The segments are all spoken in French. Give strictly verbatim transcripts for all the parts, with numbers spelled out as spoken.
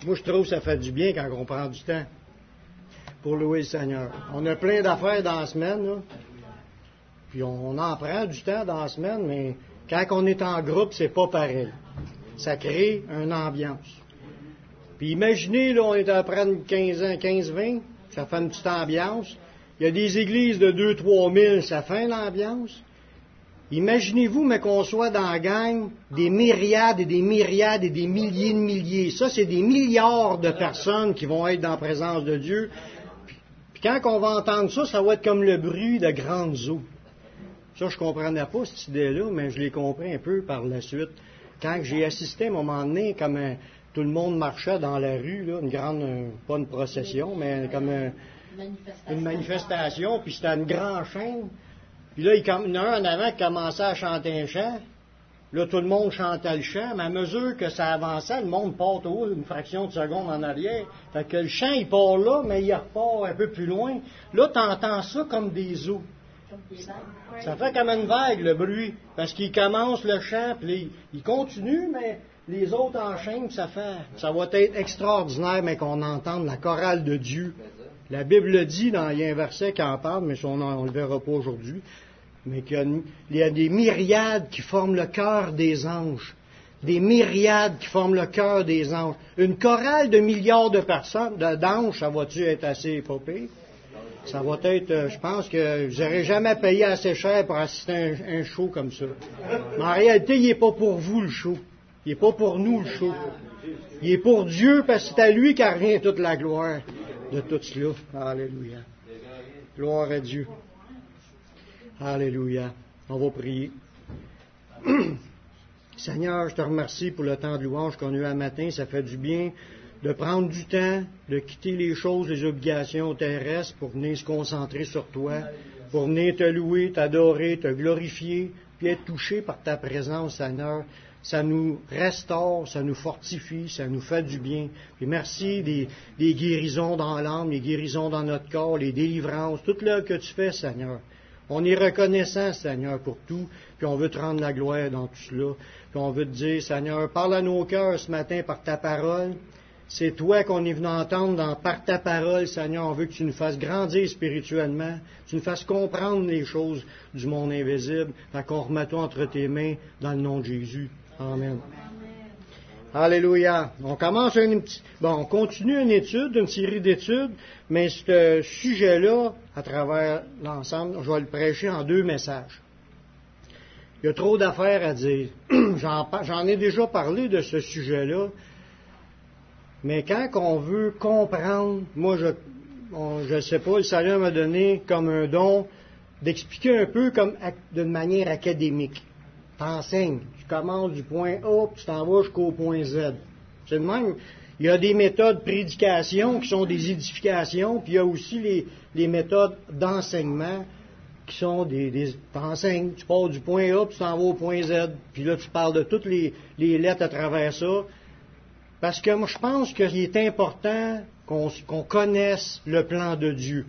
moi, je trouve que ça fait du bien quand on prend du temps pour louer le Seigneur. On a plein d'affaires dans la semaine, là. Puis on en prend du temps dans la semaine, mais quand on est en groupe, c'est pas pareil. Ça crée une ambiance. Puis imaginez, là, on est à prendre quinze ans, quinze vingt, ça fait une petite ambiance. Il y a des églises de deux trois mille, ça fait une ambiance. Imaginez-vous, mais qu'on soit dans la gang, des myriades et des myriades et des milliers de milliers. Ça, c'est des milliards de personnes qui vont être dans la présence de Dieu. Puis, puis quand on va entendre ça, ça va être comme le bruit de grandes eaux. Ça, je ne comprenais pas cette idée-là, mais je l'ai compris un peu par la suite. Quand j'ai assisté à un moment donné, comme un, tout le monde marchait dans la rue, là, une grande, un, pas une procession, mais comme un, manifestation. une manifestation, puis c'était une grande chaîne. Puis là, il y en a un en avant qui commençait à chanter un chant. Là, tout le monde chantait le chant, mais à mesure que ça avançait, le monde part au haut une fraction de seconde en arrière. Fait que le chant, il part là, mais il repart un peu plus loin. Là, tu entends ça comme des eaux. Ça fait comme une vague, le bruit, parce qu'il commence le chant, puis il continue, mais les autres enchaînent, ça fait, ça va être extraordinaire, mais qu'on entende la chorale de Dieu. La Bible le dit, dans, il y a un verset qui en parle, mais on ne le verra pas aujourd'hui, mais qu'il y a, il y a des myriades qui forment le cœur des anges. Des myriades qui forment le cœur des anges. Une chorale de milliards de personnes, d'anges, ça va-tu être assez épopée? Ça va être, je pense que je n'aurais jamais payé assez cher pour assister à un, un show comme ça. Mais en réalité, il n'est pas pour vous le show. Il n'est pas pour nous le show. Il est pour Dieu parce que c'est à lui qu'a revient toute la gloire de tout cela. Alléluia. Gloire à Dieu. Alléluia. On va prier. Seigneur, je te remercie pour le temps de louange qu'on a eu un matin. Ça fait du bien de prendre du temps, de quitter les choses, les obligations terrestres pour venir se concentrer sur toi, pour venir te louer, t'adorer, te glorifier, puis être touché par ta présence, Seigneur. Ça nous restaure, ça nous fortifie, ça nous fait du bien. Puis merci des, des guérisons dans l'âme, les guérisons dans notre corps, les délivrances, tout là que tu fais, Seigneur. On est reconnaissant, Seigneur, pour tout, puis on veut te rendre la gloire dans tout cela. Puis on veut te dire, Seigneur, parle à nos cœurs ce matin par ta parole. C'est toi qu'on est venu entendre dans, par ta parole, Seigneur. On veut que tu nous fasses grandir spirituellement, que tu nous fasses comprendre les choses du monde invisible. Fait qu'on remet toi entre tes mains dans le nom de Jésus. Amen. Alléluia. On commence une petite, bon, on continue une étude, une série d'études, mais ce sujet-là, à travers l'ensemble, je vais le prêcher en deux messages. Il y a trop d'affaires à dire. J'en, j'en ai déjà parlé de ce sujet-là. Mais quand on veut comprendre, moi je ne sais pas, le Seigneur m'a donné comme un don d'expliquer un peu comme d'une manière académique. T'enseignes, tu commences du point A, puis tu t'en vas jusqu'au point Z. C'est le même. Il y a des méthodes de prédication qui sont des édifications, puis il y a aussi les, les méthodes d'enseignement qui sont des, des... T'enseignes, tu pars du point A, puis tu t'en vas au point Z, puis là tu parles de toutes les, les lettres à travers ça. Parce que moi, je pense qu'il est important qu'on, qu'on connaisse le plan de Dieu.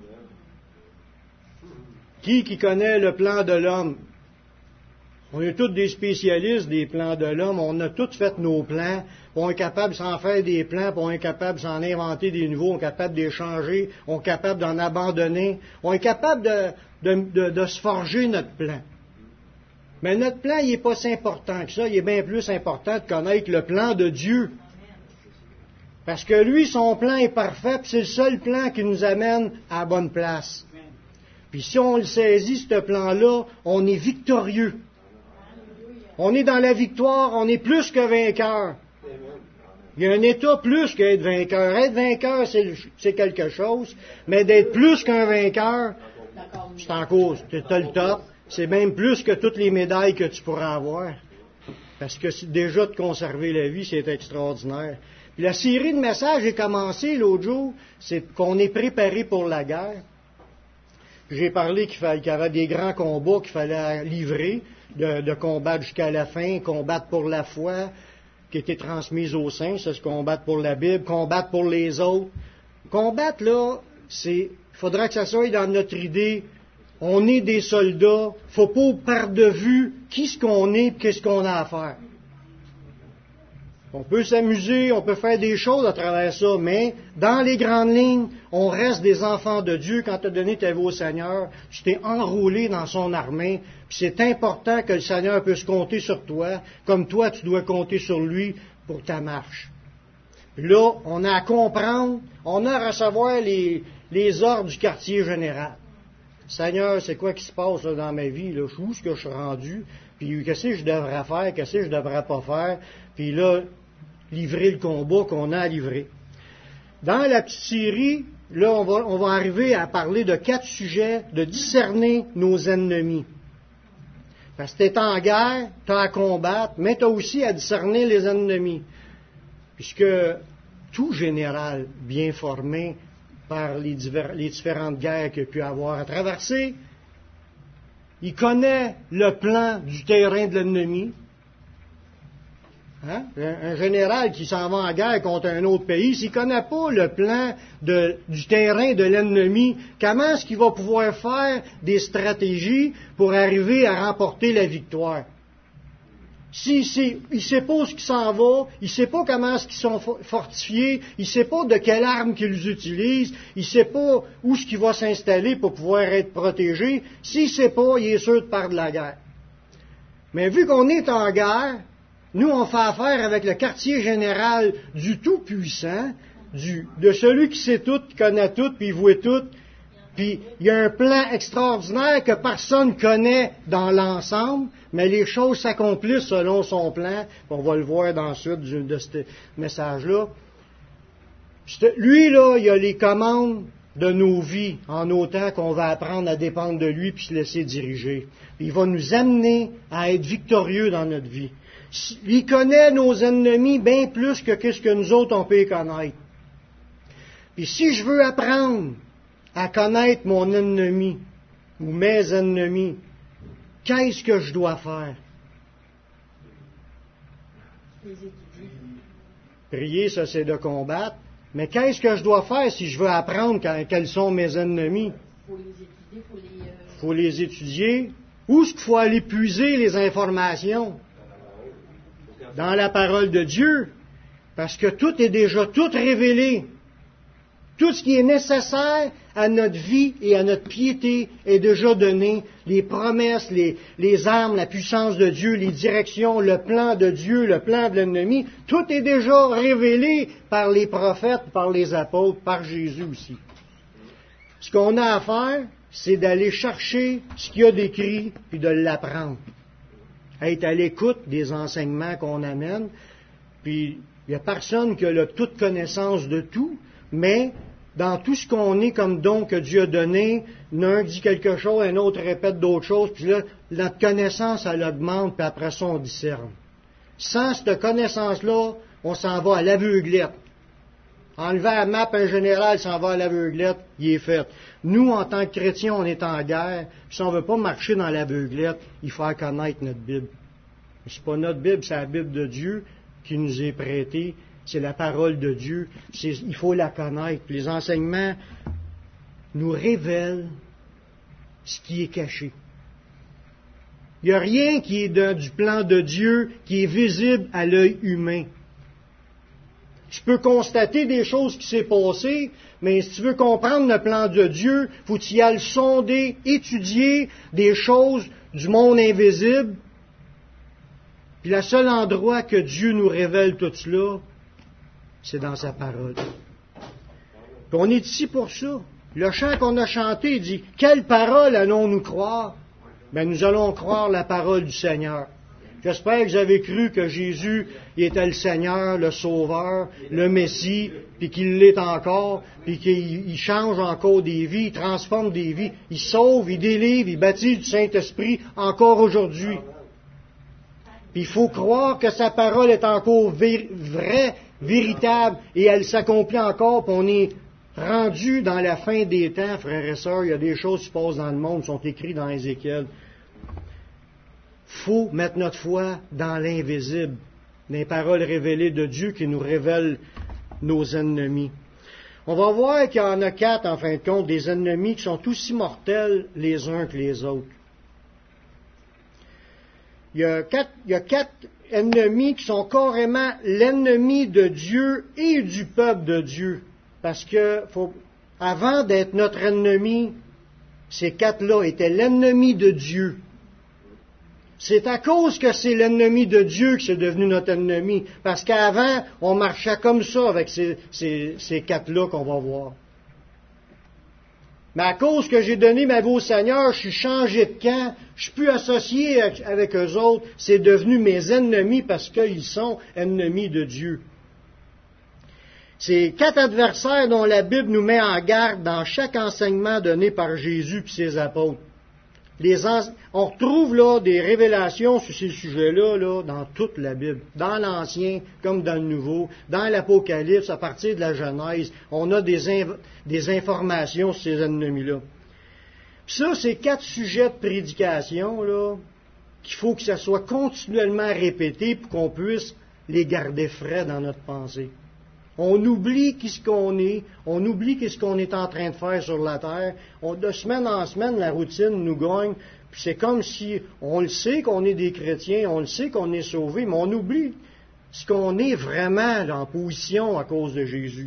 Qui qui connaît le plan de l'homme? On est tous des spécialistes des plans de l'homme. On a tous fait nos plans. On est capable de s'en faire des plans, puis on est capable de s'en inventer des nouveaux. On est capable d'échanger. On est capable d'en abandonner. On est capable de, de, de, de se forger notre plan. Mais notre plan, il n'est pas si important que ça. Il est bien plus important de connaître le plan de Dieu. Parce que lui, son plan est parfait, puis c'est le seul plan qui nous amène à la bonne place. Puis si on le saisit, ce plan-là, on est victorieux. On est dans la victoire, on est plus que vainqueur. Il y a un état plus qu'être vainqueur. Être vainqueur, c'est, c'est quelque chose, mais d'être plus qu'un vainqueur, c'est en cause. Tu as le top. C'est même plus que toutes les médailles que tu pourras avoir. Parce que déjà de conserver la vie, c'est extraordinaire. Puis la série de messages est commencée l'autre jour, c'est qu'on est préparé pour la guerre. J'ai parlé qu'il, fallait, qu'il y avait des grands combats qu'il fallait livrer, de, de combattre jusqu'à la fin, combattre pour la foi, qui était transmise aux saints, c'est ce combattre pour la Bible, combattre pour les autres. Combattre, là, c'est, il faudra que ça soit dans notre idée. On est des soldats, faut pas perdre de vue qui ce qu'on est et qu'est-ce qu'on a à faire. On peut s'amuser, on peut faire des choses à travers ça, mais dans les grandes lignes, on reste des enfants de Dieu. Quand tu as donné ta vie au Seigneur, tu t'es enrôlé dans son armée, puis c'est important que le Seigneur puisse compter sur toi, comme toi tu dois compter sur lui pour ta marche. Puis là, on a à comprendre, on a à recevoir les, les ordres du quartier général. Seigneur, c'est quoi qui se passe là, dans ma vie? Là? Où est-ce que je suis rendu? Puis qu'est-ce que je devrais faire? Qu'est-ce que je devrais pas faire? Puis là, livrer le combat qu'on a à livrer. Dans la petite série, là, on va, on va arriver à parler de quatre sujets, de discerner nos ennemis. Parce que tu es en guerre, tu as à combattre, mais tu as aussi à discerner les ennemis. Puisque tout général bien formé par les, divers, les différentes guerres qu'il a pu avoir à traverser, il connaît le plan du terrain de l'ennemi. Hein? Un, un général qui s'en va en guerre contre un autre pays, s'il ne connaît pas le plan de, du terrain de l'ennemi, comment est-ce qu'il va pouvoir faire des stratégies pour arriver à remporter la victoire? Si, si, il ne sait pas où ils s'en va, il ne sait pas comment est-ce qu'ils sont fortifiés, il ne sait pas de quelle arme qu'ils utilisent, il ne sait pas où est-ce qu'il va s'installer pour pouvoir être protégé. S'il ne sait pas, il est sûr de perdre la guerre. Mais vu qu'on est en guerre, nous on fait affaire avec le quartier général du Tout-Puissant, du, de celui qui sait tout, qui connaît tout, puis il voit tout. Puis il y a un plan extraordinaire que personne ne connaît dans l'ensemble, mais les choses s'accomplissent selon son plan. On va le voir dans la suite de ce message-là. Lui, là, il a les commandes de nos vies, en autant qu'on va apprendre à dépendre de lui puis se laisser diriger. Il va nous amener à être victorieux dans notre vie. Il connaît nos ennemis bien plus que ce que nous autres, on peut les connaître. Puis si je veux apprendre à connaître mon ennemi ou mes ennemis, qu'est-ce que je dois faire? Prier, ça c'est de combattre. Mais qu'est-ce que je dois faire si je veux apprendre quels sont mes ennemis? Il faut les étudier, faut les... Euh... faut les étudier. Où est-ce qu'il faut aller puiser les informations? Dans la parole de Dieu. Parce que tout est déjà tout révélé. Tout ce qui est nécessaire à notre vie et à notre piété est déjà donné. Les promesses, les, les armes, la puissance de Dieu, les directions, le plan de Dieu, le plan de l'ennemi, tout est déjà révélé par les prophètes, par les apôtres, par Jésus aussi. Ce qu'on a à faire, c'est d'aller chercher ce qu'il y a d'écrit puis de l'apprendre. Être à l'écoute des enseignements qu'on amène. Puis, il n'y a personne qui a la toute connaissance de tout, mais dans tout ce qu'on est comme don que Dieu a donné, l'un dit quelque chose, un autre répète d'autres choses, puis là, notre connaissance, elle augmente, puis après ça, on discerne. Sans cette connaissance-là, on s'en va à l'aveuglette. Enlever la map, un général s'en va à l'aveuglette, il est fait. Nous, en tant que chrétiens, on est en guerre, puis si on ne veut pas marcher dans l'aveuglette, il faut connaître notre Bible. C'est pas notre Bible, c'est la Bible de Dieu qui nous est prêtée. C'est la parole de Dieu. C'est, il faut la connaître. Les enseignements nous révèlent ce qui est caché. Il n'y a rien qui est de, du plan de Dieu qui est visible à l'œil humain. Tu peux constater des choses qui s'est passées, mais si tu veux comprendre le plan de Dieu, il faut que tu y ailles sonder, étudier des choses du monde invisible. Puis le seul endroit que Dieu nous révèle tout cela, c'est dans sa parole. Puis on est ici pour ça. Le chant qu'on a chanté dit « Quelle parole allons-nous croire? » Ben, nous allons croire la parole du Seigneur. J'espère que vous avez cru que Jésus il était le Seigneur, le Sauveur, le Messie, puis qu'il l'est encore, puis qu'il change encore des vies, il transforme des vies, il sauve, il délivre, il baptise du Saint-Esprit encore aujourd'hui. Puis il faut croire que sa parole est encore vraie, véritable, et elle s'accomplit encore, puis on est rendu dans la fin des temps, frères et sœurs. Il y a des choses qui se passent dans le monde, qui sont écrites dans Ézéchiel. Il faut mettre notre foi dans l'invisible, les paroles révélées de Dieu qui nous révèlent nos ennemis. On va voir qu'il y en a quatre, en fin de compte, des ennemis qui sont aussi mortels les uns que les autres. Il y a quatre, il y a quatre ennemis qui sont carrément l'ennemi de Dieu et du peuple de Dieu. Parce que, faut, avant d'être notre ennemi, ces quatre-là étaient l'ennemi de Dieu. C'est à cause que c'est l'ennemi de Dieu que c'est devenu notre ennemi. Parce qu'avant, on marchait comme ça avec ces, ces, ces quatre-là qu'on va voir. Mais à cause que j'ai donné ma vie au Seigneur, je suis changé de camp, je suis plus associé avec eux autres, c'est devenu mes ennemis parce qu'ils sont ennemis de Dieu. Ces quatre adversaires dont la Bible nous met en garde dans chaque enseignement donné par Jésus et ses apôtres. Les en... On retrouve là des révélations sur ces sujets-là là, dans toute la Bible, dans l'Ancien comme dans le Nouveau, dans l'Apocalypse, à partir de la Genèse, on a des, inv... des informations sur ces ennemis-là. Puis ça, c'est quatre sujets de prédication là, qu'il faut que ça soit continuellement répété pour qu'on puisse les garder frais dans notre pensée. On oublie qui ce qu'on est, on oublie qu'est-ce qu'on est en train de faire sur la terre. On, de semaine en semaine, la routine nous gagne. Puis c'est comme si on le sait qu'on est des chrétiens, on le sait qu'on est sauvés, mais on oublie ce qu'on est vraiment là, en position à cause de Jésus.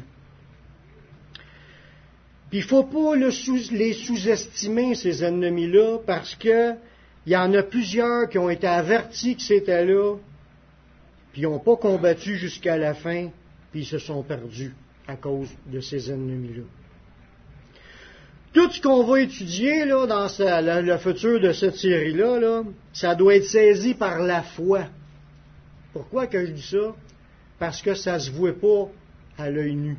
Puis il ne faut pas le sous, les sous-estimer, ces ennemis-là, parce que il y en a plusieurs qui ont été avertis que c'était là, puis ils n'ont pas combattu jusqu'à la fin. Puis ils se sont perdus à cause de ces ennemis-là. Tout ce qu'on va étudier là, dans sa, la, le futur de cette série-là, là, ça doit être saisi par la foi. Pourquoi que je dis ça? Parce que ça ne se voit pas à l'œil nu.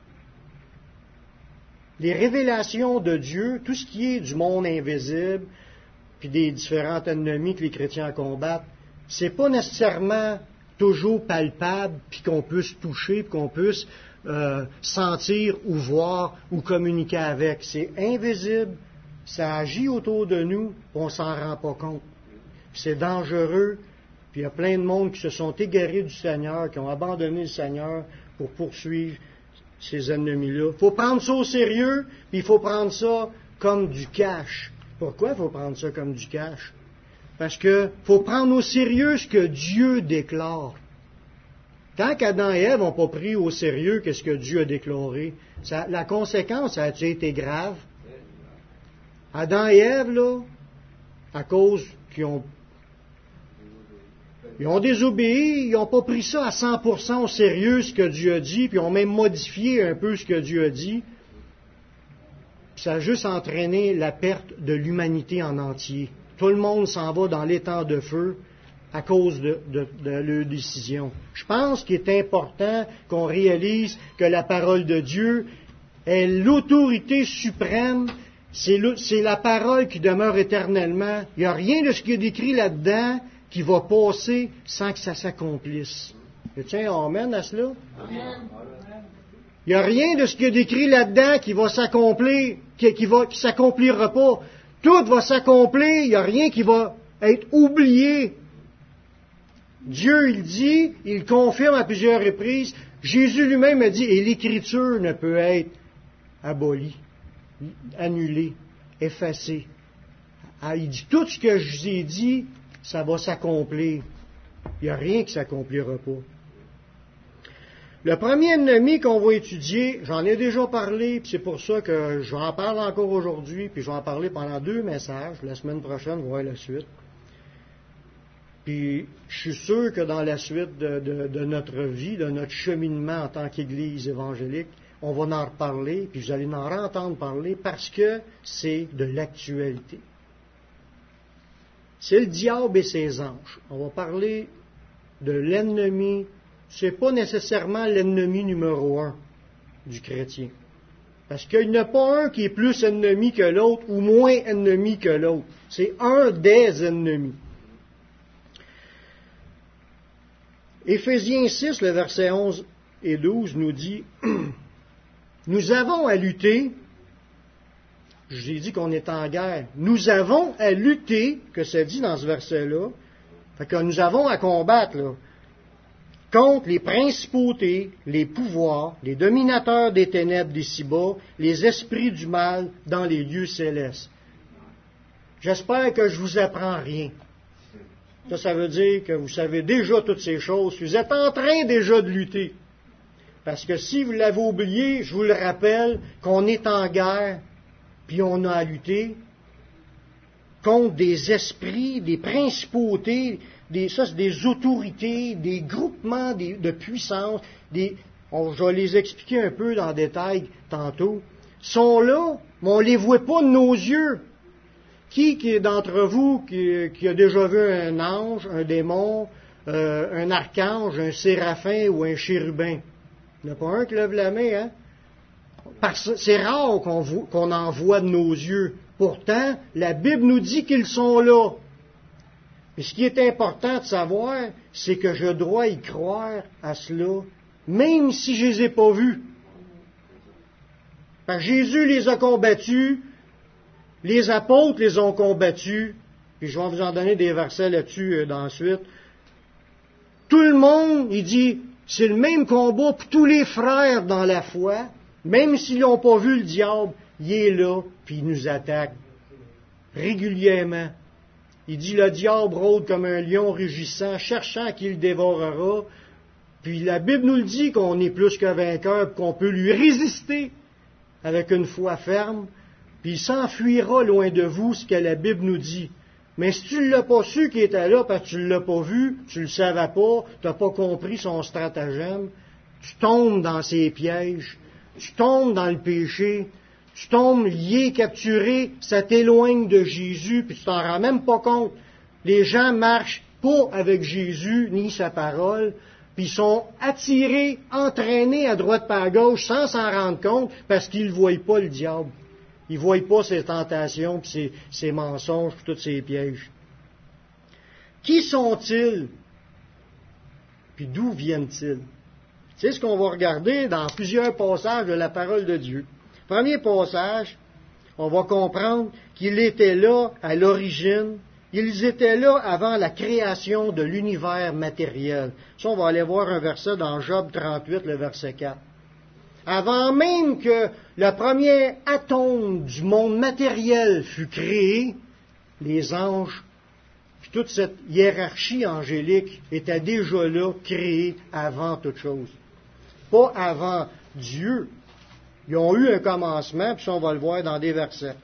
Les révélations de Dieu, tout ce qui est du monde invisible, puis des différents ennemis que les chrétiens combattent, c'est pas nécessairement toujours palpable, puis qu'on puisse toucher, puis qu'on puisse euh, sentir ou voir ou communiquer avec. C'est invisible, ça agit autour de nous, puis on s'en rend pas compte. Puis c'est dangereux, puis il y a plein de monde qui se sont égarés du Seigneur, qui ont abandonné le Seigneur pour poursuivre ces ennemis-là. Il faut prendre ça au sérieux, puis il faut prendre ça comme du cash. Pourquoi il faut prendre ça comme du cash? Parce que faut prendre au sérieux ce que Dieu déclare. Quand Adam et Ève n'ont pas pris au sérieux ce que Dieu a déclaré, ça, la conséquence a été grave. Adam et Ève, là, à cause qu'ils ont, ils ont désobéi, ils n'ont pas pris ça à cent pour cent au sérieux ce que Dieu a dit, puis ils ont même modifié un peu ce que Dieu a dit. Puis ça a juste entraîné la perte de l'humanité en entier. Tout le monde s'en va dans l'étang de feu à cause de, de, de leur décision. Je pense qu'il est important qu'on réalise que la parole de Dieu est l'autorité suprême, c'est, le, c'est la parole qui demeure éternellement. Il n'y a rien de ce qui est décrit là-dedans qui va passer sans que ça s'accomplisse. Tiens, amen à cela? Amen. Il n'y a rien de ce qui est décrit là-dedans qui va s'accomplir, qui, qui va, qui s'accomplira pas. Tout va s'accomplir, il n'y a rien qui va être oublié. Dieu, il dit, il confirme à plusieurs reprises, Jésus lui-même a dit, et l'Écriture ne peut être abolie, annulée, effacée. Ah, il dit, tout ce que je vous ai dit, ça va s'accomplir. Il n'y a rien qui ne s'accomplira pas. Le premier ennemi qu'on va étudier, j'en ai déjà parlé, puis c'est pour ça que j'en parle encore aujourd'hui, puis je vais en parler pendant deux messages. La semaine prochaine, on va voir la suite. Puis je suis sûr que dans la suite de, de, de notre vie, de notre cheminement en tant qu'Église évangélique, on va en reparler, puis vous allez en entendre parler parce que c'est de l'actualité. C'est le diable et ses anges. On va parler de l'ennemi. C'est pas nécessairement l'ennemi numéro un du chrétien. Parce qu'il n'y en a pas un qui est plus ennemi que l'autre ou moins ennemi que l'autre. C'est un des ennemis. Éphésiens six, le verset onze et douze nous dit « Nous avons à lutter » je vous ai dit qu'on est en guerre. Nous avons à lutter, que ça dit dans ce verset-là, fait que nous avons à combattre, là, contre les principautés, les pouvoirs, les dominateurs des ténèbres d'ici-bas, les esprits du mal dans les lieux célestes. J'espère que je vous apprends rien. Ça, ça veut dire que vous savez déjà toutes ces choses. Vous êtes en train déjà de lutter. Parce que si vous l'avez oublié, je vous le rappelle, qu'on est en guerre, puis on a à lutter contre des esprits, des principautés, des, ça, c'est des autorités, des groupements des, de puissance. Des, on, je vais les expliquer un peu dans le détail tantôt. Ils sont là, mais on ne les voit pas de nos yeux. Qui, qui est d'entre vous qui, qui a déjà vu un ange, un démon, euh, un archange, un séraphin ou un chérubin? Il n'y en a pas un qui lève la main, hein? Parce que c'est rare qu'on, vo, qu'on en voit de nos yeux. Pourtant, la Bible nous dit qu'ils sont là. Mais ce qui est important de savoir, c'est que je dois y croire à cela, même si je ne les ai pas vus. Parce que Jésus les a combattus, les apôtres les ont combattus, et je vais vous en donner des versets là-dessus euh, ensuite. Tout le monde, il dit, c'est le même combat pour tous les frères dans la foi, même s'ils n'ont pas vu le diable, il est là, puis il nous attaque régulièrement. Il dit, le diable rôde comme un lion rugissant, cherchant qui le dévorera. Puis la Bible nous le dit qu'on est plus que vainqueur, qu'on peut lui résister avec une foi ferme. Puis il s'enfuira loin de vous, ce que la Bible nous dit. Mais si tu ne l'as pas su qu'il était là, parce que tu ne l'as pas vu, tu ne le savais pas, tu n'as pas compris son stratagème, tu tombes dans ses pièges, tu tombes dans le péché, tu tombes lié, capturé, ça t'éloigne de Jésus, puis tu t'en rends même pas compte. Les gens marchent pas avec Jésus, ni sa parole, puis ils sont attirés, entraînés à droite par à gauche, sans s'en rendre compte, parce qu'ils ne voient pas le diable. Ils ne voient pas ses tentations, puis ses, ses mensonges, puis tous ses pièges. Qui sont-ils? Puis d'où viennent-ils? C'est ce qu'on va regarder dans plusieurs passages de la parole de Dieu. Premier passage, on va comprendre qu'il était là à l'origine. Ils étaient là avant la création de l'univers matériel. Ça, on va aller voir un verset dans Job trente-huit, le verset quatre. Avant même que le premier atome du monde matériel fut créé, les anges, puis toute cette hiérarchie angélique était déjà là, créée avant toute chose. Pas avant Dieu. Ils ont eu un commencement, puis ça, on va le voir dans des versets.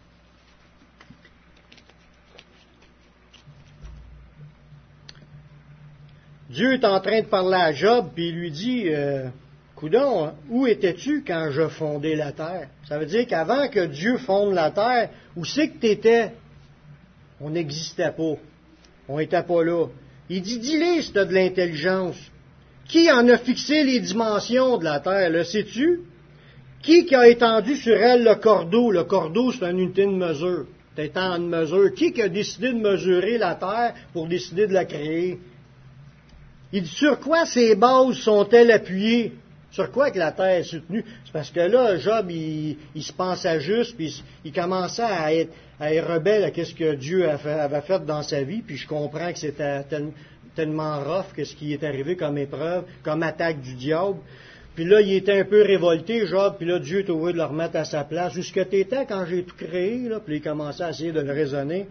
Dieu est en train de parler à Job, puis il lui dit... Euh, Coudon, où étais-tu quand je fondais la terre? Ça veut dire qu'avant que Dieu fonde la terre, où c'est que tu étais? On n'existait pas. On n'était pas là. Il dit, dis-les si tu as de l'intelligence. Qui en a fixé les dimensions de la terre? Le sais-tu? Qui qui a étendu sur elle le cordeau? Le cordeau, c'est une unité de mesure. C'est un de mesure. Qui qui a décidé de mesurer la terre pour décider de la créer? Il dit, sur quoi ces bases sont-elles appuyées? Sur quoi que la terre est soutenue? C'est parce que là, Job, il, il se pensait juste, puis il, il commençait à être, à être rebelle à ce que Dieu avait fait dans sa vie, puis je comprends que c'était tel, tellement rough que ce qui est arrivé comme épreuve, comme attaque du diable. Puis là, il était un peu révolté, Job, puis là, Dieu est obligé de le remettre à sa place. Où ce que t'étais quand j'ai tout créé, là, puis il commençait à essayer de le raisonner.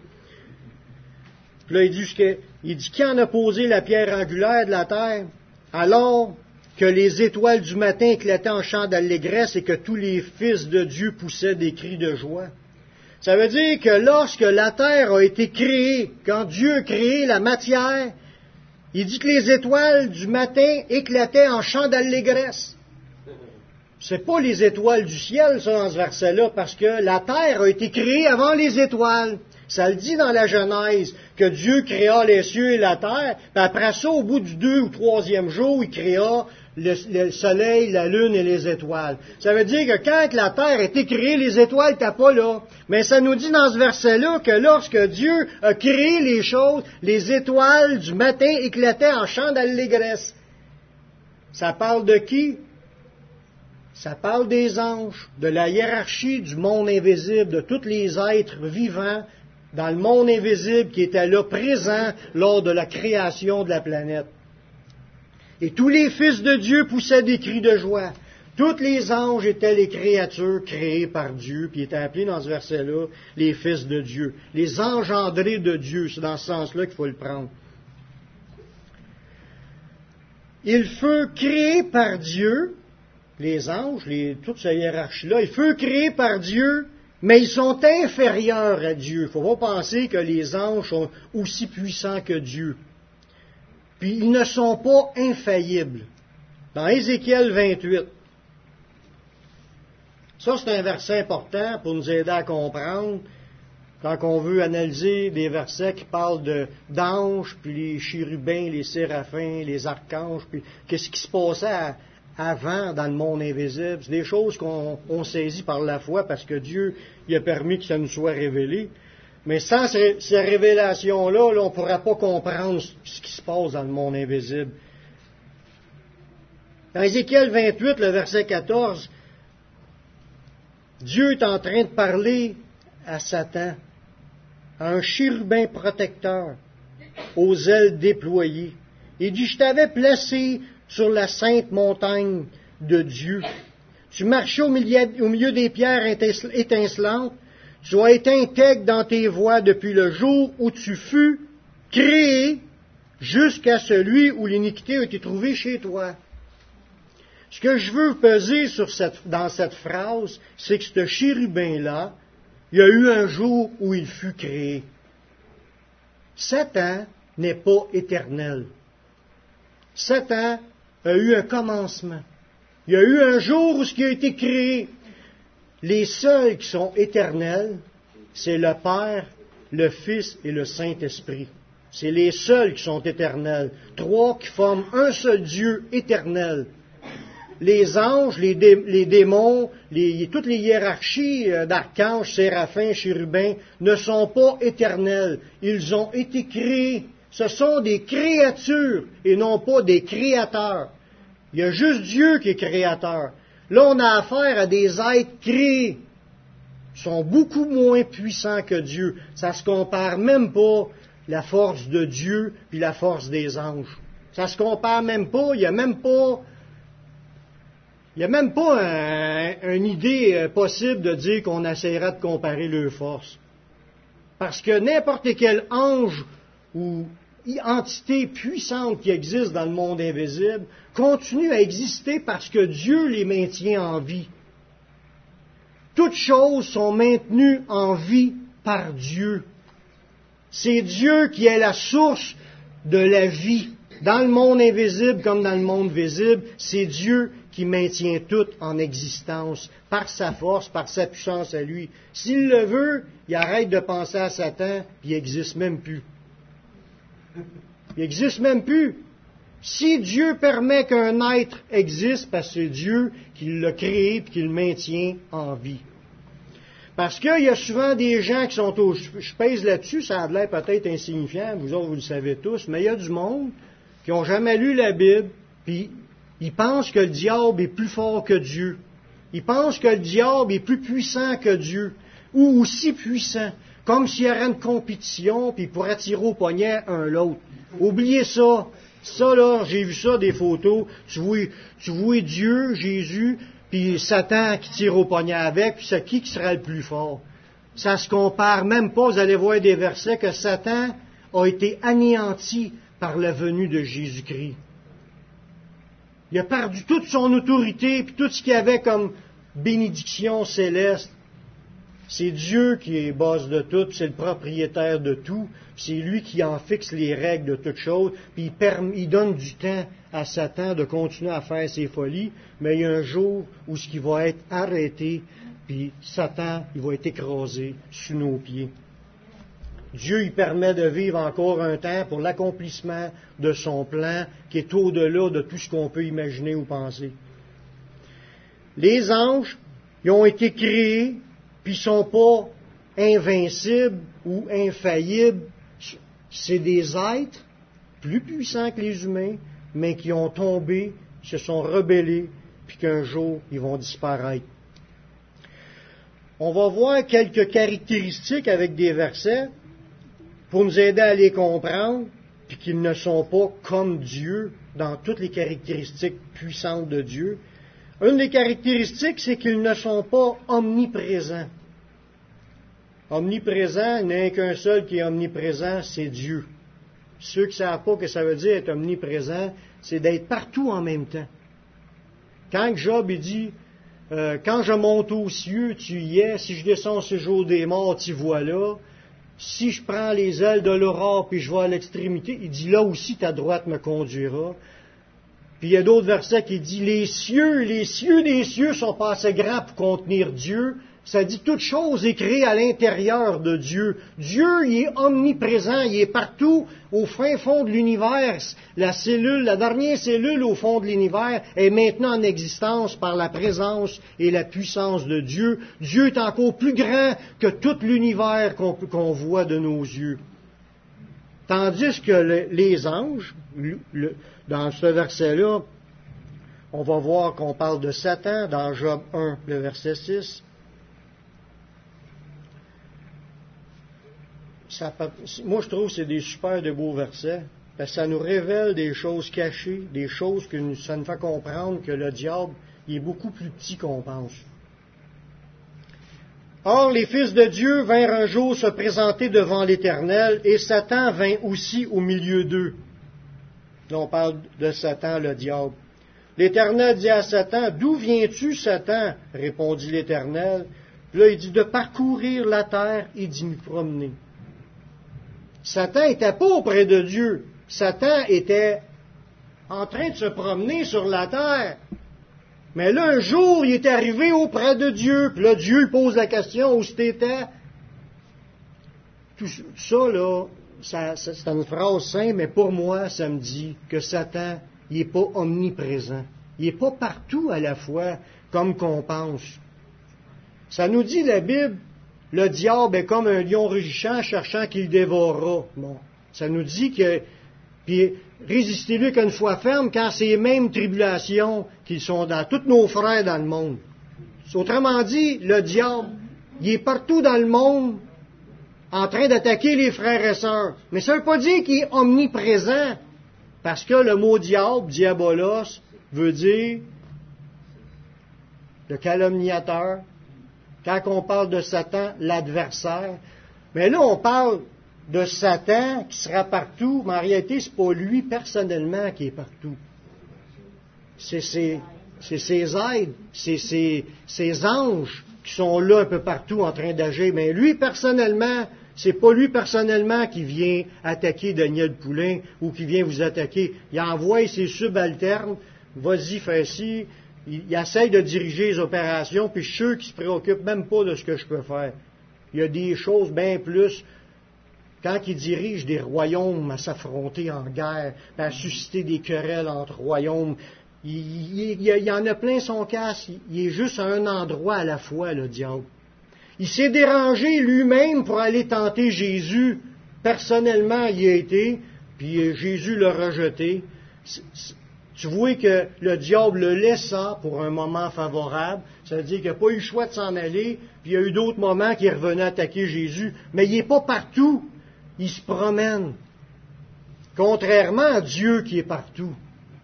Puis là, il dit, il dit, qui en a posé la pierre angulaire de la terre? Alors que les étoiles du matin éclataient en chants d'allégresse et que tous les fils de Dieu poussaient des cris de joie. Ça veut dire que lorsque la terre a été créée, quand Dieu a créé la matière, il dit que les étoiles du matin éclataient en chants d'allégresse. C'est pas les étoiles du ciel, ça, dans ce verset-là, parce que la terre a été créée avant les étoiles. Ça le dit dans la Genèse, que Dieu créa les cieux et la terre, puis après ça, au bout du deux ou troisième jour, il créa le, le soleil, la lune et les étoiles. Ça veut dire que quand la terre a été créée, les étoiles n'étaient pas là. Mais ça nous dit dans ce verset-là que lorsque Dieu a créé les choses, les étoiles du matin éclataient en chants d'allégresse. Ça parle de qui? Ça parle des anges, de la hiérarchie du monde invisible, de tous les êtres vivants dans le monde invisible qui étaient là, présents lors de la création de la planète. Et tous les fils de Dieu poussaient des cris de joie. Tous les anges étaient les créatures créées par Dieu, puis étaient appelés dans ce verset-là les fils de Dieu, les engendrés de Dieu. C'est dans ce sens-là qu'il faut le prendre. Il fut créé par Dieu, les anges, les, toute cette hiérarchie-là, il fut créé par Dieu, mais ils sont inférieurs à Dieu. Il ne faut pas penser que les anges sont aussi puissants que Dieu. Puis ils ne sont pas infaillibles. Dans Ézéchiel vingt-huit, ça c'est un verset important pour nous aider à comprendre quand on veut analyser des versets qui parlent de, d'anges, puis les chérubins, les séraphins, les archanges, puis qu'est-ce qui se passait à, avant dans le monde invisible. C'est des choses qu'on on saisit par la foi parce que Dieu il a permis que ça nous soit révélé. Mais sans ces, ces révélations-là, là, on ne pourra pas comprendre ce qui se passe dans le monde invisible. Dans Ézéchiel vingt-huit, le verset quatorze, Dieu est en train de parler à Satan, à un chérubin protecteur, aux ailes déployées. Il dit, je t'avais placé sur la sainte montagne de Dieu. Tu marchais au milieu, au milieu des pierres étincelantes. Tu as été intègre dans tes voies depuis le jour où tu fus créé jusqu'à celui où l'iniquité a été trouvée chez toi. Ce que je veux peser sur cette, dans cette phrase, c'est que ce chérubin-là, il y a eu un jour où il fut créé. Satan n'est pas éternel. Satan a eu un commencement. Il y a eu un jour où ce qui a été créé. Les seuls qui sont éternels, c'est le Père, le Fils et le Saint-Esprit. C'est les seuls qui sont éternels. Trois qui forment un seul Dieu éternel. Les anges, les, dé, les démons, les, toutes les hiérarchies d'archanges, séraphins, chérubins ne sont pas éternels. Ils ont été créés. Ce sont des créatures et non pas des créateurs. Il y a juste Dieu qui est créateur. Là, on a affaire à des êtres créés. Ils sont beaucoup moins puissants que Dieu. Ça ne se compare même pas la force de Dieu puis la force des anges. Ça ne se compare même pas. Il n'y a même pas... Il n'y a même pas un, une idée possible de dire qu'on essaiera de comparer leurs forces. Parce que n'importe quel ange ou entité puissante qui existe dans le monde invisible continue à exister parce que Dieu les maintient en vie. Toutes choses sont maintenues en vie par Dieu. C'est Dieu qui est la source de la vie. Dans le monde invisible comme dans le monde visible, c'est Dieu qui maintient tout en existence par sa force, par sa puissance à lui. S'il le veut, il arrête de penser à Satan, puis il n'existe même plus. Il n'existe même plus. Si Dieu permet qu'un être existe, parce que c'est Dieu qui l'a créé et qui le maintient en vie. Parce qu'il y a souvent des gens qui sont au... Je pèse là-dessus, ça a l'air peut-être insignifiant, vous autres vous le savez tous, mais il y a du monde qui n'ont jamais lu la Bible, puis ils pensent que le diable est plus fort que Dieu. Ils pensent que le diable est plus puissant que Dieu, ou aussi puissant, comme s'il y aurait une compétition, puis pour attirer au poignet un l'autre. Oubliez ça. Ça, là, j'ai vu ça, des photos. Tu vois, tu vois Dieu, Jésus, puis Satan qui tire au poignet avec, puis c'est qui qui sera le plus fort? Ça se compare même pas. Vous allez voir des versets que Satan a été anéanti par la venue de Jésus-Christ. Il a perdu toute son autorité, puis tout ce qu'il avait comme bénédiction céleste. C'est Dieu qui est boss de tout, c'est le propriétaire de tout, c'est lui qui en fixe les règles de toutes choses, puis il, permet, il donne du temps à Satan de continuer à faire ses folies, mais il y a un jour où ce qui va être arrêté, puis Satan, il va être écrasé sous nos pieds. Dieu, il permet de vivre encore un temps pour l'accomplissement de son plan, qui est au-delà de tout ce qu'on peut imaginer ou penser. Les anges, ils ont été créés, puis ils ne sont pas invincibles ou infaillibles. C'est des êtres plus puissants que les humains, mais qui ont tombé, se sont rebellés, puis qu'un jour, ils vont disparaître. On va voir quelques caractéristiques avec des versets pour nous aider à les comprendre, puis qu'ils ne sont pas comme Dieu dans toutes les caractéristiques puissantes de Dieu. Une des caractéristiques, c'est qu'ils ne sont pas omniprésents. Omniprésent, il n'y a qu'un seul qui est omniprésent, c'est Dieu. Ceux qui ne savent pas ce que ça veut dire être omniprésent, c'est d'être partout en même temps. Quand Job il dit, euh, quand je monte aux cieux, tu y es, si je descends au séjour des morts, tu vois là, si je prends les ailes de l'aurore puis je vais à l'extrémité, il dit là aussi ta droite me conduira. Puis il y a d'autres versets qui disent les cieux, les cieux des cieux sont pas assez grands pour contenir Dieu. Ça dit toute chose est créée à l'intérieur de Dieu. Dieu, il est omniprésent, il est partout au fin fond de l'univers. La cellule, la dernière cellule au fond de l'univers est maintenant en existence par la présence et la puissance de Dieu. Dieu est encore plus grand que tout l'univers qu'on, qu'on voit de nos yeux. Tandis que le, les anges, le, le, dans ce verset-là, on va voir qu'on parle de Satan dans Job un, le verset six. Ça, moi, je trouve que c'est des super de beaux versets, parce que ça nous révèle des choses cachées, des choses que nous, ça nous fait comprendre que le diable il est beaucoup plus petit qu'on pense. Or, les fils de Dieu vinrent un jour se présenter devant l'Éternel, et Satan vint aussi au milieu d'eux. Là, on parle de Satan, le diable. L'Éternel dit à Satan, « D'où viens-tu, Satan? » répondit l'Éternel. Là, il dit, « De parcourir la terre et d'y me promener. » Satan n'était pas auprès de Dieu. Satan était en train de se promener sur la terre. Mais là, un jour, il est arrivé auprès de Dieu. Puis là, Dieu pose la question, où c'était? Tout ça, là, ça, ça, c'est une phrase simple, mais pour moi, ça me dit que Satan, il n'est pas omniprésent. Il n'est pas partout à la fois, comme qu'on pense. Ça nous dit, la Bible, le diable est comme un lion rugissant cherchant qu'il dévorera. Bon, ça nous dit que, puis résistez-lui qu'une fois ferme, car c'est les mêmes tribulations qui sont dans tous nos frères dans le monde. Autrement dit, le diable, il est partout dans le monde en train d'attaquer les frères et sœurs. Mais ça ne veut pas dire qu'il est omniprésent, parce que le mot diable, diabolos, veut dire le calomniateur. Quand on parle de Satan, l'adversaire. Mais là, on parle de Satan qui sera partout, mais en réalité, ce n'est pas lui personnellement qui est partout. C'est ses, c'est ses aides, c'est ses, ses anges qui sont là un peu partout en train d'agir. Mais lui, personnellement, c'est pas lui personnellement qui vient attaquer Daniel Poulain ou qui vient vous attaquer. Il envoie ses subalternes, vas-y, fais ci. Il, il essaye de diriger les opérations, puis je suis sûr qu'il ne se préoccupe même pas de ce que je peux faire. Il y a des choses bien plus. Quand il dirige des royaumes à s'affronter en guerre, à susciter des querelles entre royaumes, il, il, il, il y en a plein son casse. Il, il est juste à un endroit à la fois, le diable. Il s'est dérangé lui-même pour aller tenter Jésus. Personnellement, il y a été, puis Jésus l'a rejeté. C'est, c'est, tu vois que le diable le laissa pour un moment favorable. Ça veut dire qu'il n'a pas eu le choix de s'en aller, puis il y a eu d'autres moments qu'il revenait attaquer Jésus. Mais il n'est pas partout. Il se promène. Contrairement à Dieu qui est partout.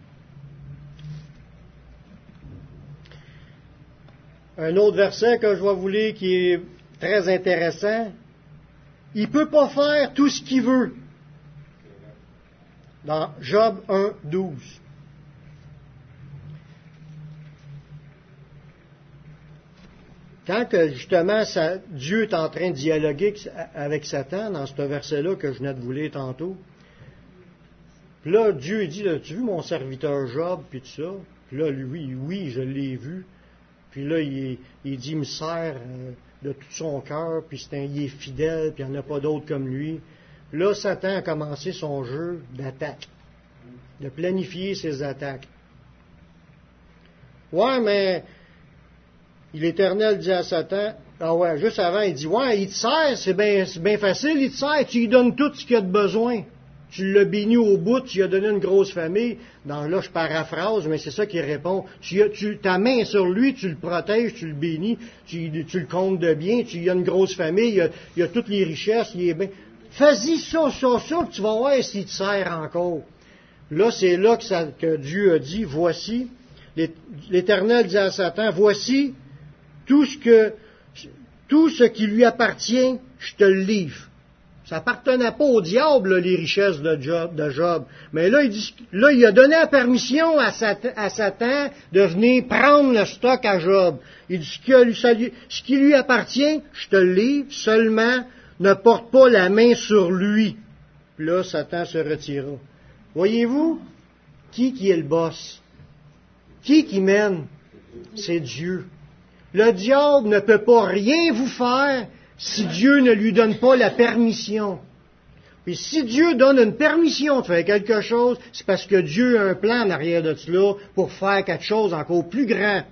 Un autre verset que je vais vous lire qui est très intéressant. Il ne peut pas faire tout ce qu'il veut. Dans Job un, douze. Quand que, justement ça, Dieu est en train de dialoguer avec Satan, dans ce verset-là que je venais de vous lire tantôt, puis là, Dieu dit, as-tu vu mon serviteur Job, puis tout ça? Puis là, lui, oui, je l'ai vu. Puis là, il, il dit, il me sert de tout son cœur, puis c'est un, il est fidèle, puis il n'y en a pas d'autre comme lui. Là, Satan a commencé son jeu d'attaque, de planifier ses attaques. Ouais, mais l'Éternel dit à Satan, ah ouais, juste avant, il dit, ouais, il te sert, c'est bien, c'est bien facile, il te sert, tu lui donnes tout ce qu'il a de besoin. Tu l'as béni au bout, tu lui as donné une grosse famille. Dans, là, je paraphrase, mais c'est ça qu'il répond. Tu, tu, ta main sur lui, tu le protèges, tu le bénis, tu, tu le comptes de bien, tu, il a une grosse famille, il a, il a toutes les richesses, il est bien. Fais-y ça, ça, ça, tu vas voir s'il te sert encore. Là, c'est là que, ça, que Dieu a dit, voici, l'Éternel dit à Satan, voici, tout ce que, tout ce qui lui appartient, je te le livre. Ça appartenait pas au diable, là, les richesses de Job. De Job. Mais là il, dit, là, il a donné la permission à Satan, à Satan de venir prendre le stock à Job. Il dit, ce qui, a, ce qui lui appartient, je te le livre, seulement ne porte pas la main sur lui. Puis là, Satan se retira. Voyez-vous, qui qui est le boss? Qui qui mène? C'est Dieu. Le diable ne peut pas rien vous faire si Dieu ne lui donne pas la permission. Puis si Dieu donne une permission de faire quelque chose, c'est parce que Dieu a un plan en arrière de cela pour faire quelque chose encore plus grand.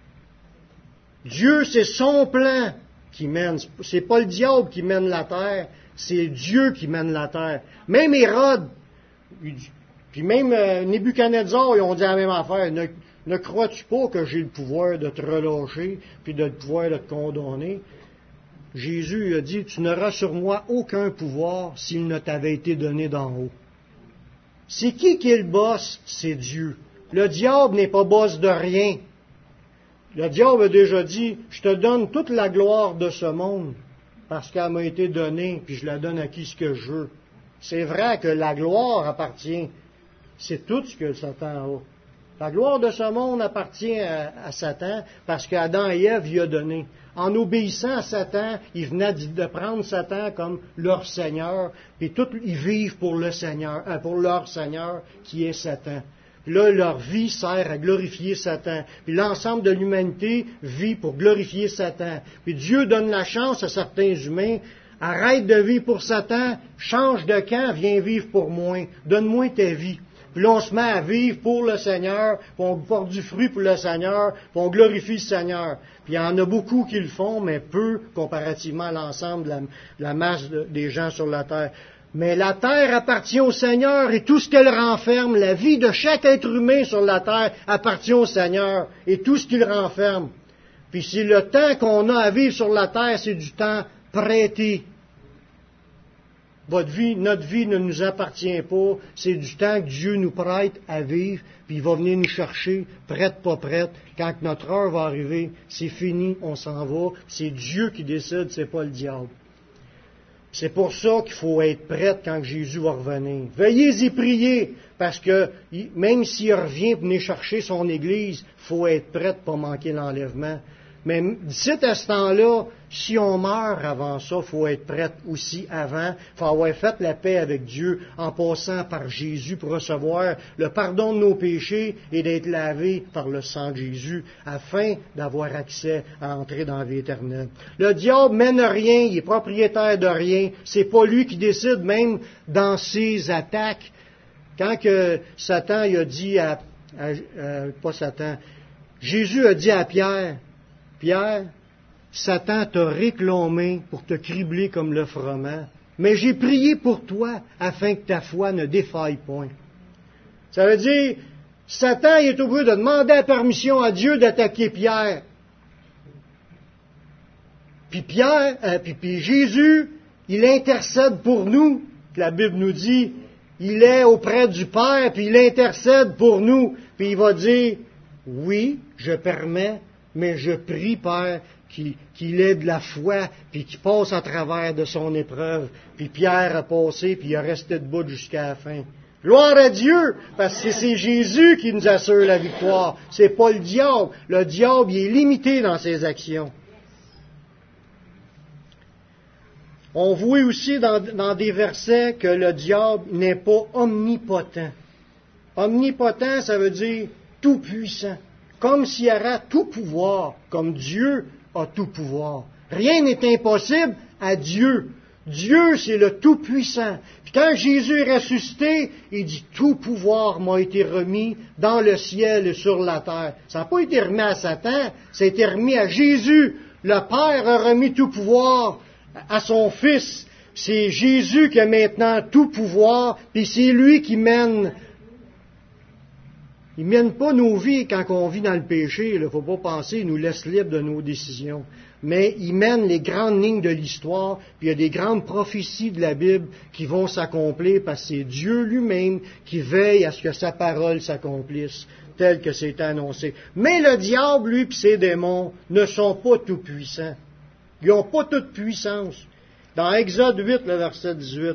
Dieu, c'est son plan qui mène. C'est pas le diable qui mène la terre, c'est Dieu qui mène la terre. Même Hérode, puis même euh, Nebuchadnezzar, ils ont dit la même affaire. Ne, ne crois-tu pas que j'ai le pouvoir de te relâcher, puis de le pouvoir de te condamner? Jésus a dit, tu n'auras sur moi aucun pouvoir s'il ne t'avait été donné d'en haut. C'est qui qui est le boss? C'est Dieu. Le diable n'est pas boss de rien. Le diable a déjà dit, je te donne toute la gloire de ce monde, parce qu'elle m'a été donnée, puis je la donne à qui ce que je veux. C'est vrai que la gloire appartient. C'est tout ce que Satan a. La gloire de ce monde appartient à, à Satan parce qu'Adam et Ève y a donné. En obéissant à Satan, ils venaient de prendre Satan comme leur Seigneur, puis tous ils vivent pour le Seigneur, pour leur Seigneur qui est Satan. Puis là, leur vie sert à glorifier Satan. Puis l'ensemble de l'humanité vit pour glorifier Satan. Puis Dieu donne la chance à certains humains. Arrête de vivre pour Satan, change de camp, viens vivre pour moi. Donne-moi ta vie. Puis là, on se met à vivre pour le Seigneur, puis on porte du fruit pour le Seigneur, puis on glorifie le Seigneur. Puis il y en a beaucoup qui le font, mais peu comparativement à l'ensemble de la, de la masse de, des gens sur la terre. Mais la terre appartient au Seigneur et tout ce qu'elle renferme, la vie de chaque être humain sur la terre appartient au Seigneur et tout ce qu'il renferme. Puis si le temps qu'on a à vivre sur la terre, c'est du temps prêté. Votre vie, notre vie ne nous appartient pas, c'est du temps que Dieu nous prête à vivre, puis il va venir nous chercher, prête, pas prête. Quand notre heure va arriver, c'est fini, on s'en va. C'est Dieu qui décide, c'est pas le diable. C'est pour ça qu'il faut être prête quand Jésus va revenir. Veuillez y prier, parce que même s'il revient pour venir chercher son Église, il faut être prête pour pas manquer l'enlèvement. Mais d'ici à ce temps-là, si on meurt avant ça, il faut être prête aussi avant. Il faut avoir fait la paix avec Dieu en passant par Jésus pour recevoir le pardon de nos péchés et d'être lavé par le sang de Jésus afin d'avoir accès à entrer dans la vie éternelle. Le diable mène rien, il est propriétaire de rien. C'est pas lui qui décide même dans ses attaques. Quand que Satan il a dit à, à, à pas Satan, Jésus a dit à Pierre, Pierre, Satan t'a réclamé pour te cribler comme le froment, mais j'ai prié pour toi afin que ta foi ne défaille point. Ça veut dire, Satan il est obligé de demander la permission à Dieu d'attaquer Pierre. Puis Pierre, euh, puis, puis Jésus, il intercède pour nous. La Bible nous dit, il est auprès du Père, puis il intercède pour nous. Puis il va dire, oui, je permets, mais je prie, Père, qu'il, qu'il ait de la foi, puis qu'il passe à travers de son épreuve. Puis Pierre a passé, puis il a resté debout jusqu'à la fin. Gloire à Dieu, parce que c'est Jésus qui nous assure la victoire. C'est pas le diable. Le diable, il est limité dans ses actions. On voit aussi dans, dans des versets que le diable n'est pas omnipotent. Omnipotent, ça veut dire tout puissant. Comme s'il y avait tout pouvoir, comme Dieu a tout pouvoir. Rien n'est impossible à Dieu. Dieu, c'est le Tout-Puissant. Puis quand Jésus est ressuscité, il dit « Tout pouvoir m'a été remis dans le ciel et sur la terre ». Ça n'a pas été remis à Satan, ça a été remis à Jésus. Le Père a remis tout pouvoir à son Fils. C'est Jésus qui a maintenant tout pouvoir, puis c'est lui qui mène. Il ne mène pas nos vies quand on vit dans le péché. Il ne faut pas penser, il nous laisse libres de nos décisions. Mais il mène les grandes lignes de l'histoire, puis il y a des grandes prophéties de la Bible qui vont s'accomplir parce que c'est Dieu lui-même qui veille à ce que sa parole s'accomplisse, tel que c'est annoncé. Mais le diable, lui, puis ses démons ne sont pas tout puissants. Ils n'ont pas toute puissance. Dans Exode huit, le verset dix-huit.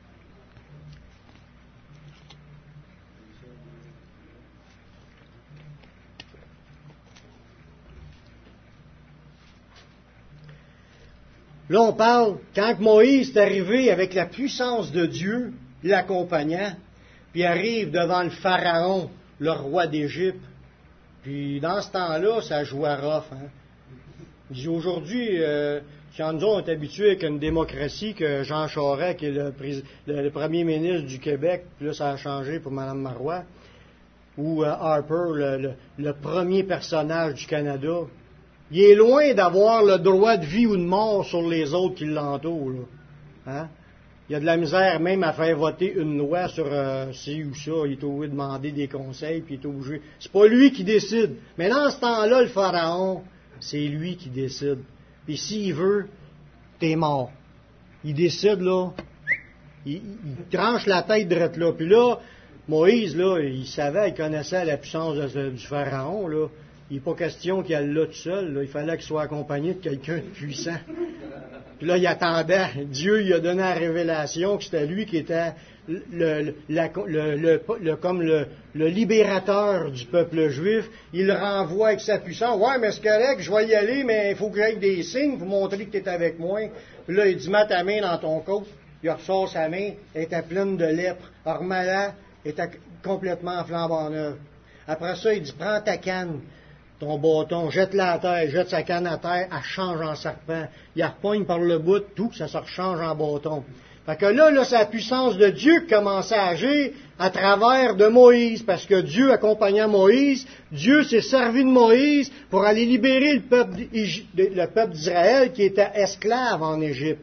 Là, on parle, quand Moïse est arrivé avec la puissance de Dieu, l'accompagnant, puis arrive devant le Pharaon, le roi d'Égypte, puis dans ce temps-là, ça jouait rough. Hein? Il dit, aujourd'hui, euh, quand nous on est habitués avec une démocratie, que Jean Charest, qui est le, prés- le, le premier ministre du Québec, puis là, ça a changé pour Mme Marois, ou euh, Harper, le, le, le premier personnage du Canada, il est loin d'avoir le droit de vie ou de mort sur les autres qui l'entourent. Là. Hein? Il y a de la misère même à faire voter une loi sur euh, ci ou ça. Il est obligé de demander des conseils, puis il est obligé. C'est pas lui qui décide. Mais dans ce temps-là, le pharaon, c'est lui qui décide. Puis s'il veut, t'es mort. Il décide, là. Il, il tranche la tête drette là. Puis là, Moïse, là, il savait, il connaissait la puissance de, du pharaon, là. Il n'est pas question qu'il aille là tout seul. Là. Il fallait qu'il soit accompagné de quelqu'un de puissant. Puis là, il attendait. Dieu lui a donné la révélation que c'était lui qui était le, le, la, le, le, le, comme le, le libérateur du peuple juif. Il le renvoie avec sa puissance. Ouais, mais c'est correct, je vais y aller, mais il faut que j'aille des signes pour montrer que tu es avec moi. Puis là, il dit, mets ta main dans ton côte. Il ressort sa main, elle était pleine de lèpre. Alors, malade, elle était complètement flambant neuve. Après ça, il dit, prends ta canne. Ton bâton, jette-la à terre, jette sa canne à terre, elle change en serpent. Il la repogne par le bout, tout, ça se rechange en bâton. Fait que là, là, c'est la puissance de Dieu qui commençait à agir à travers de Moïse, parce que Dieu accompagnait Moïse, Dieu s'est servi de Moïse pour aller libérer le peuple, le peuple d'Israël qui était esclave en Égypte.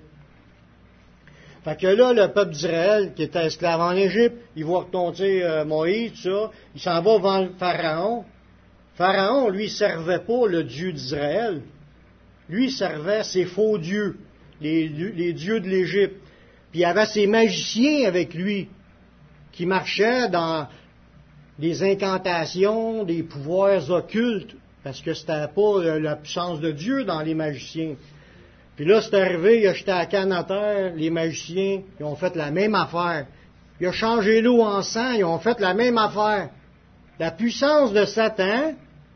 Fait que là, le peuple d'Israël qui était esclave en Égypte, il voit retomber euh, Moïse, tout ça, il s'en va devant le Pharaon. Pharaon, lui, ne servait pas le Dieu d'Israël. Lui, il servait ses faux dieux, les, les dieux de l'Égypte. Puis il y avait ses magiciens avec lui, qui marchaient dans des incantations, des pouvoirs occultes, parce que c'était pas la puissance de Dieu dans les magiciens. Puis là, c'est arrivé, il a jeté la canne à terre, les magiciens, ils ont fait la même affaire. Il a changé l'eau en sang, ils ont fait la même affaire. La puissance de Satan,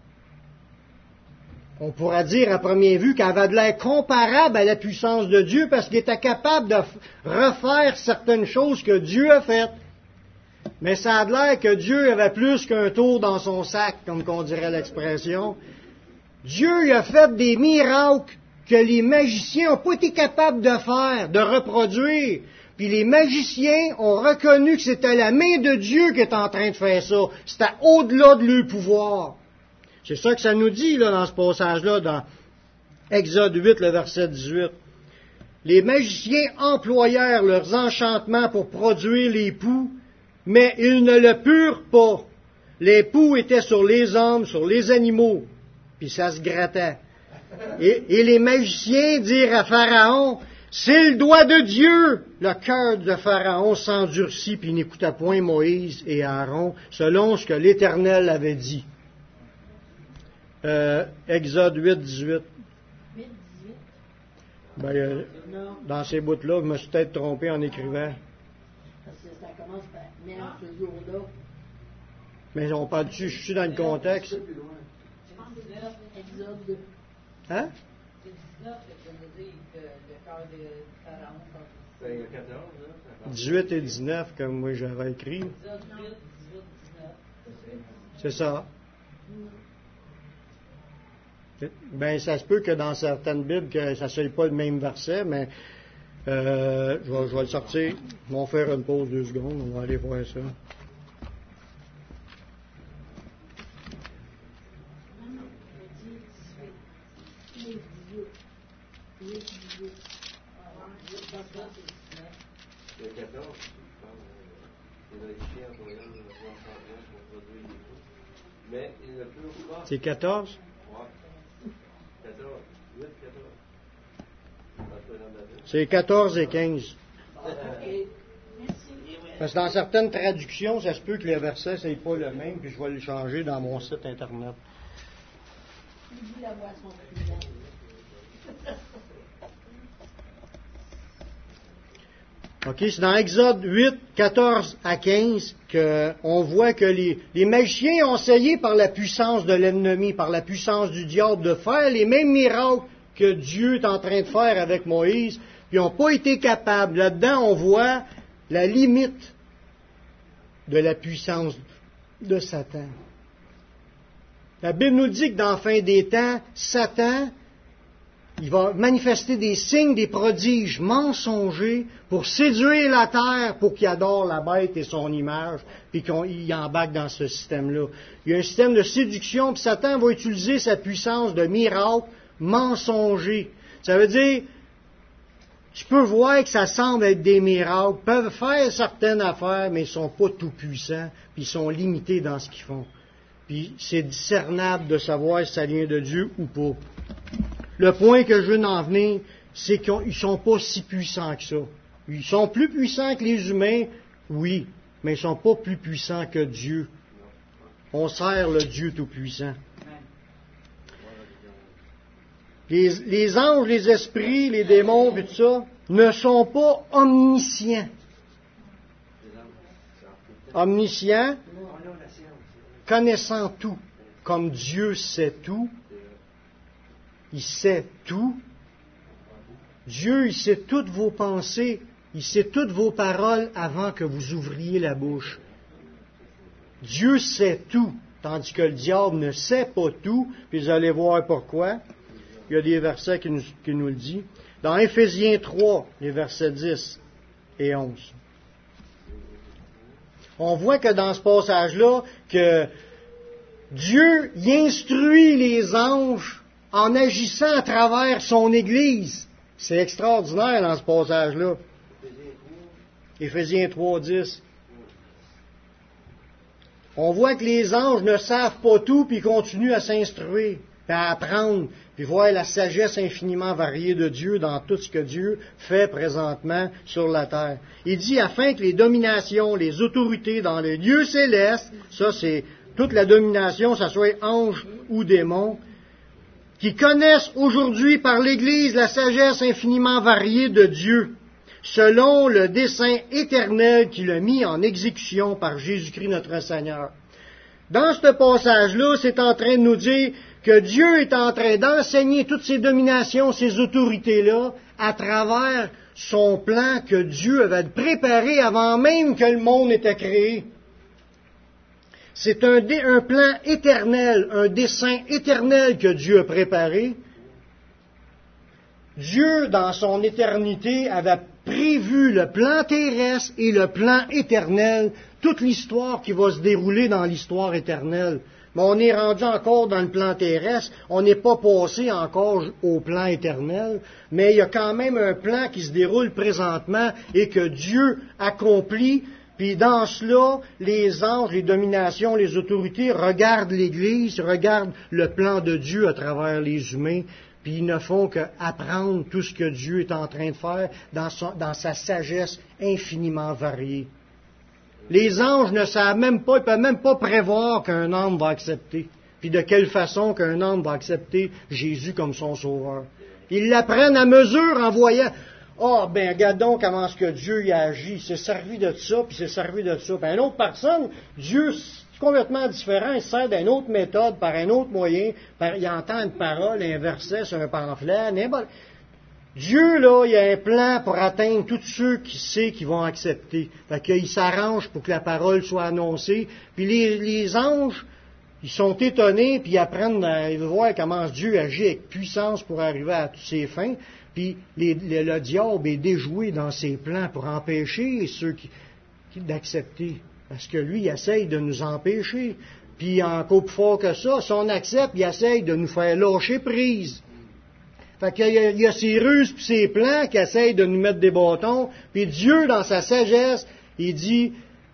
on pourrait dire à première vue qu'elle avait de l'air comparable à la puissance de Dieu parce qu'il était capable de refaire certaines choses que Dieu a faites. Mais ça a de l'air que Dieu avait plus qu'un tour dans son sac, comme qu'on dirait l'expression. Dieu a fait des miracles que les magiciens n'ont pas été capables de faire, de reproduire. Puis les magiciens ont reconnu que c'était la main de Dieu qui était en train de faire ça. C'était au-delà de leur pouvoir. C'est ça que ça nous dit là, dans ce passage-là, dans Exode huit, le verset dix-huit. Les magiciens employèrent leurs enchantements pour produire les poux, mais ils ne le purent pas. Les poux étaient sur les hommes, sur les animaux, puis ça se grattait. Et, et les magiciens dirent à Pharaon, c'est le doigt de Dieu. Le cœur de Pharaon s'endurcit, puis il n'écouta point Moïse et Aaron, selon ce que l'Éternel avait dit. Euh, Exode huit, dix-huit. huit, dix-huit. Ben, euh, dans ces bouts-là, je me suis peut-être trompé en écrivant. Parce que ça commence par même ce jour-là. Mais on parle dessus, je suis dans le contexte. Exode deux. Hein? C'est dix-neuf que ça veut dire que le cœur de Pharaon s'en Ben, il y a quatorze, hein? dix-huit et dix-neuf, comme moi j'avais écrit. Exode huit, dix-huit, dix-neuf. C'est ça. Ben, ça se peut que dans certaines Bibles, que ça ne soit pas le même verset, mais euh, je, vais, je vais le sortir. On va faire une pause deux secondes, on va aller voir ça. Non, non, je dis dix-huit. huit, dix-huit. huit, dix-huit. Ah, huit, dix-neuf. Il y a quatorze, je pense. Les magiciens employant leurs enchantements pour produire les poux. Mais ils ne purent pas. C'est quatorze? Ouais. quatorze. huit, quatorze. C'est quatorze et quinze. OK. Merci. Parce que dans certaines traductions, ça se peut que les versets ne soient pas le même, puis je vais le changer dans mon site Internet. Il dit la boisson frisante. OK, c'est dans Exode huit, quatorze à quinze qu'on voit que les, les magiciens ont essayé par la puissance de l'ennemi, par la puissance du diable, de faire les mêmes miracles que Dieu est en train de faire avec Moïse, puis ils n'ont pas été capables. Là-dedans, on voit la limite de la puissance de Satan. La Bible nous dit que dans la fin des temps, Satan, il va manifester des signes, des prodiges mensongers pour séduire la terre, pour qu'il adore la bête et son image, puis qu'il embarque dans ce système-là. Il y a un système de séduction, puis Satan va utiliser sa puissance de miracle mensonger. Ça veut dire, tu peux voir que ça semble être des miracles, peuvent faire certaines affaires, mais ils ne sont pas tout puissants, puis ils sont limités dans ce qu'ils font. Puis c'est discernable de savoir si ça vient de Dieu ou pas. Le point que je veux en venir, c'est qu'ils ne sont pas si puissants que ça. Ils sont plus puissants que les humains, oui, mais ils ne sont pas plus puissants que Dieu. On sert le Dieu tout-puissant. Les, les anges, les esprits, les démons et tout ça ne sont pas omniscients. Omniscients, connaissant tout, comme Dieu sait tout. Il sait tout. Dieu, il sait toutes vos pensées, il sait toutes vos paroles avant que vous ouvriez la bouche. Dieu sait tout, tandis que le diable ne sait pas tout, puis vous allez voir pourquoi. Il y a des versets qui nous, qui nous le disent. Dans Éphésiens trois, les versets dix et onze. On voit que dans ce passage-là, que Dieu y instruit les anges en agissant à travers son Église. C'est extraordinaire dans ce passage-là. Éphésiens trois, dix. On voit que les anges ne savent pas tout, puis ils continuent à s'instruire, puis à apprendre, puis voir la sagesse infiniment variée de Dieu dans tout ce que Dieu fait présentement sur la terre. Il dit, afin que les dominations, les autorités dans les lieux célestes, ça c'est toute la domination, ça soit ange ou démon, qui connaissent aujourd'hui par l'Église la sagesse infiniment variée de Dieu, selon le dessein éternel qu'il a mis en exécution par Jésus-Christ notre Seigneur. Dans ce passage-là, c'est en train de nous dire que Dieu est en train d'enseigner toutes ces dominations, ces autorités-là, à travers son plan que Dieu avait préparé avant même que le monde était créé. C'est un, dé, un plan éternel, un dessein éternel que Dieu a préparé. Dieu, dans son éternité, avait prévu le plan terrestre et le plan éternel, toute l'histoire qui va se dérouler dans l'histoire éternelle. Mais on est rendu encore dans le plan terrestre, on n'est pas passé encore au plan éternel, mais il y a quand même un plan qui se déroule présentement et que Dieu accomplit. Puis dans cela, les anges, les dominations, les autorités regardent l'Église, regardent le plan de Dieu à travers les humains, puis ils ne font qu'apprendre tout ce que Dieu est en train de faire dans, son, dans sa sagesse infiniment variée. Les anges ne savent même pas, ils ne peuvent même pas prévoir qu'un homme va accepter, puis de quelle façon qu'un homme va accepter Jésus comme son sauveur. Ils l'apprennent à mesure en voyant... Ah, oh, ben, regarde donc comment est-ce que Dieu y a agi. Il s'est servi de ça, puis il s'est servi de ça. Puis une autre personne, Dieu, c'est complètement différent. Il sert d'une autre méthode, par un autre moyen. Par, il entend une parole, un verset sur un pamphlet. N'importe. Dieu, là, il a un plan pour atteindre tous ceux qui sait qu'ils vont accepter. Fait qu'il s'arrange pour que la parole soit annoncée. Puis les, les anges, ils sont étonnés, puis ils apprennent à ils voir comment Dieu agit avec puissance pour arriver à toutes ses fins. Puis les, les, le diable est déjoué dans ses plans pour empêcher ceux qui, qui d'accepter. Parce que lui, il essaye de nous empêcher. Puis encore plus fort que ça, si on accepte, il essaye de nous faire lâcher prise. Fait qu'il y a, il y a ces ruses puis ces plans qui essayent de nous mettre des bâtons. Puis Dieu, dans sa sagesse, il dit,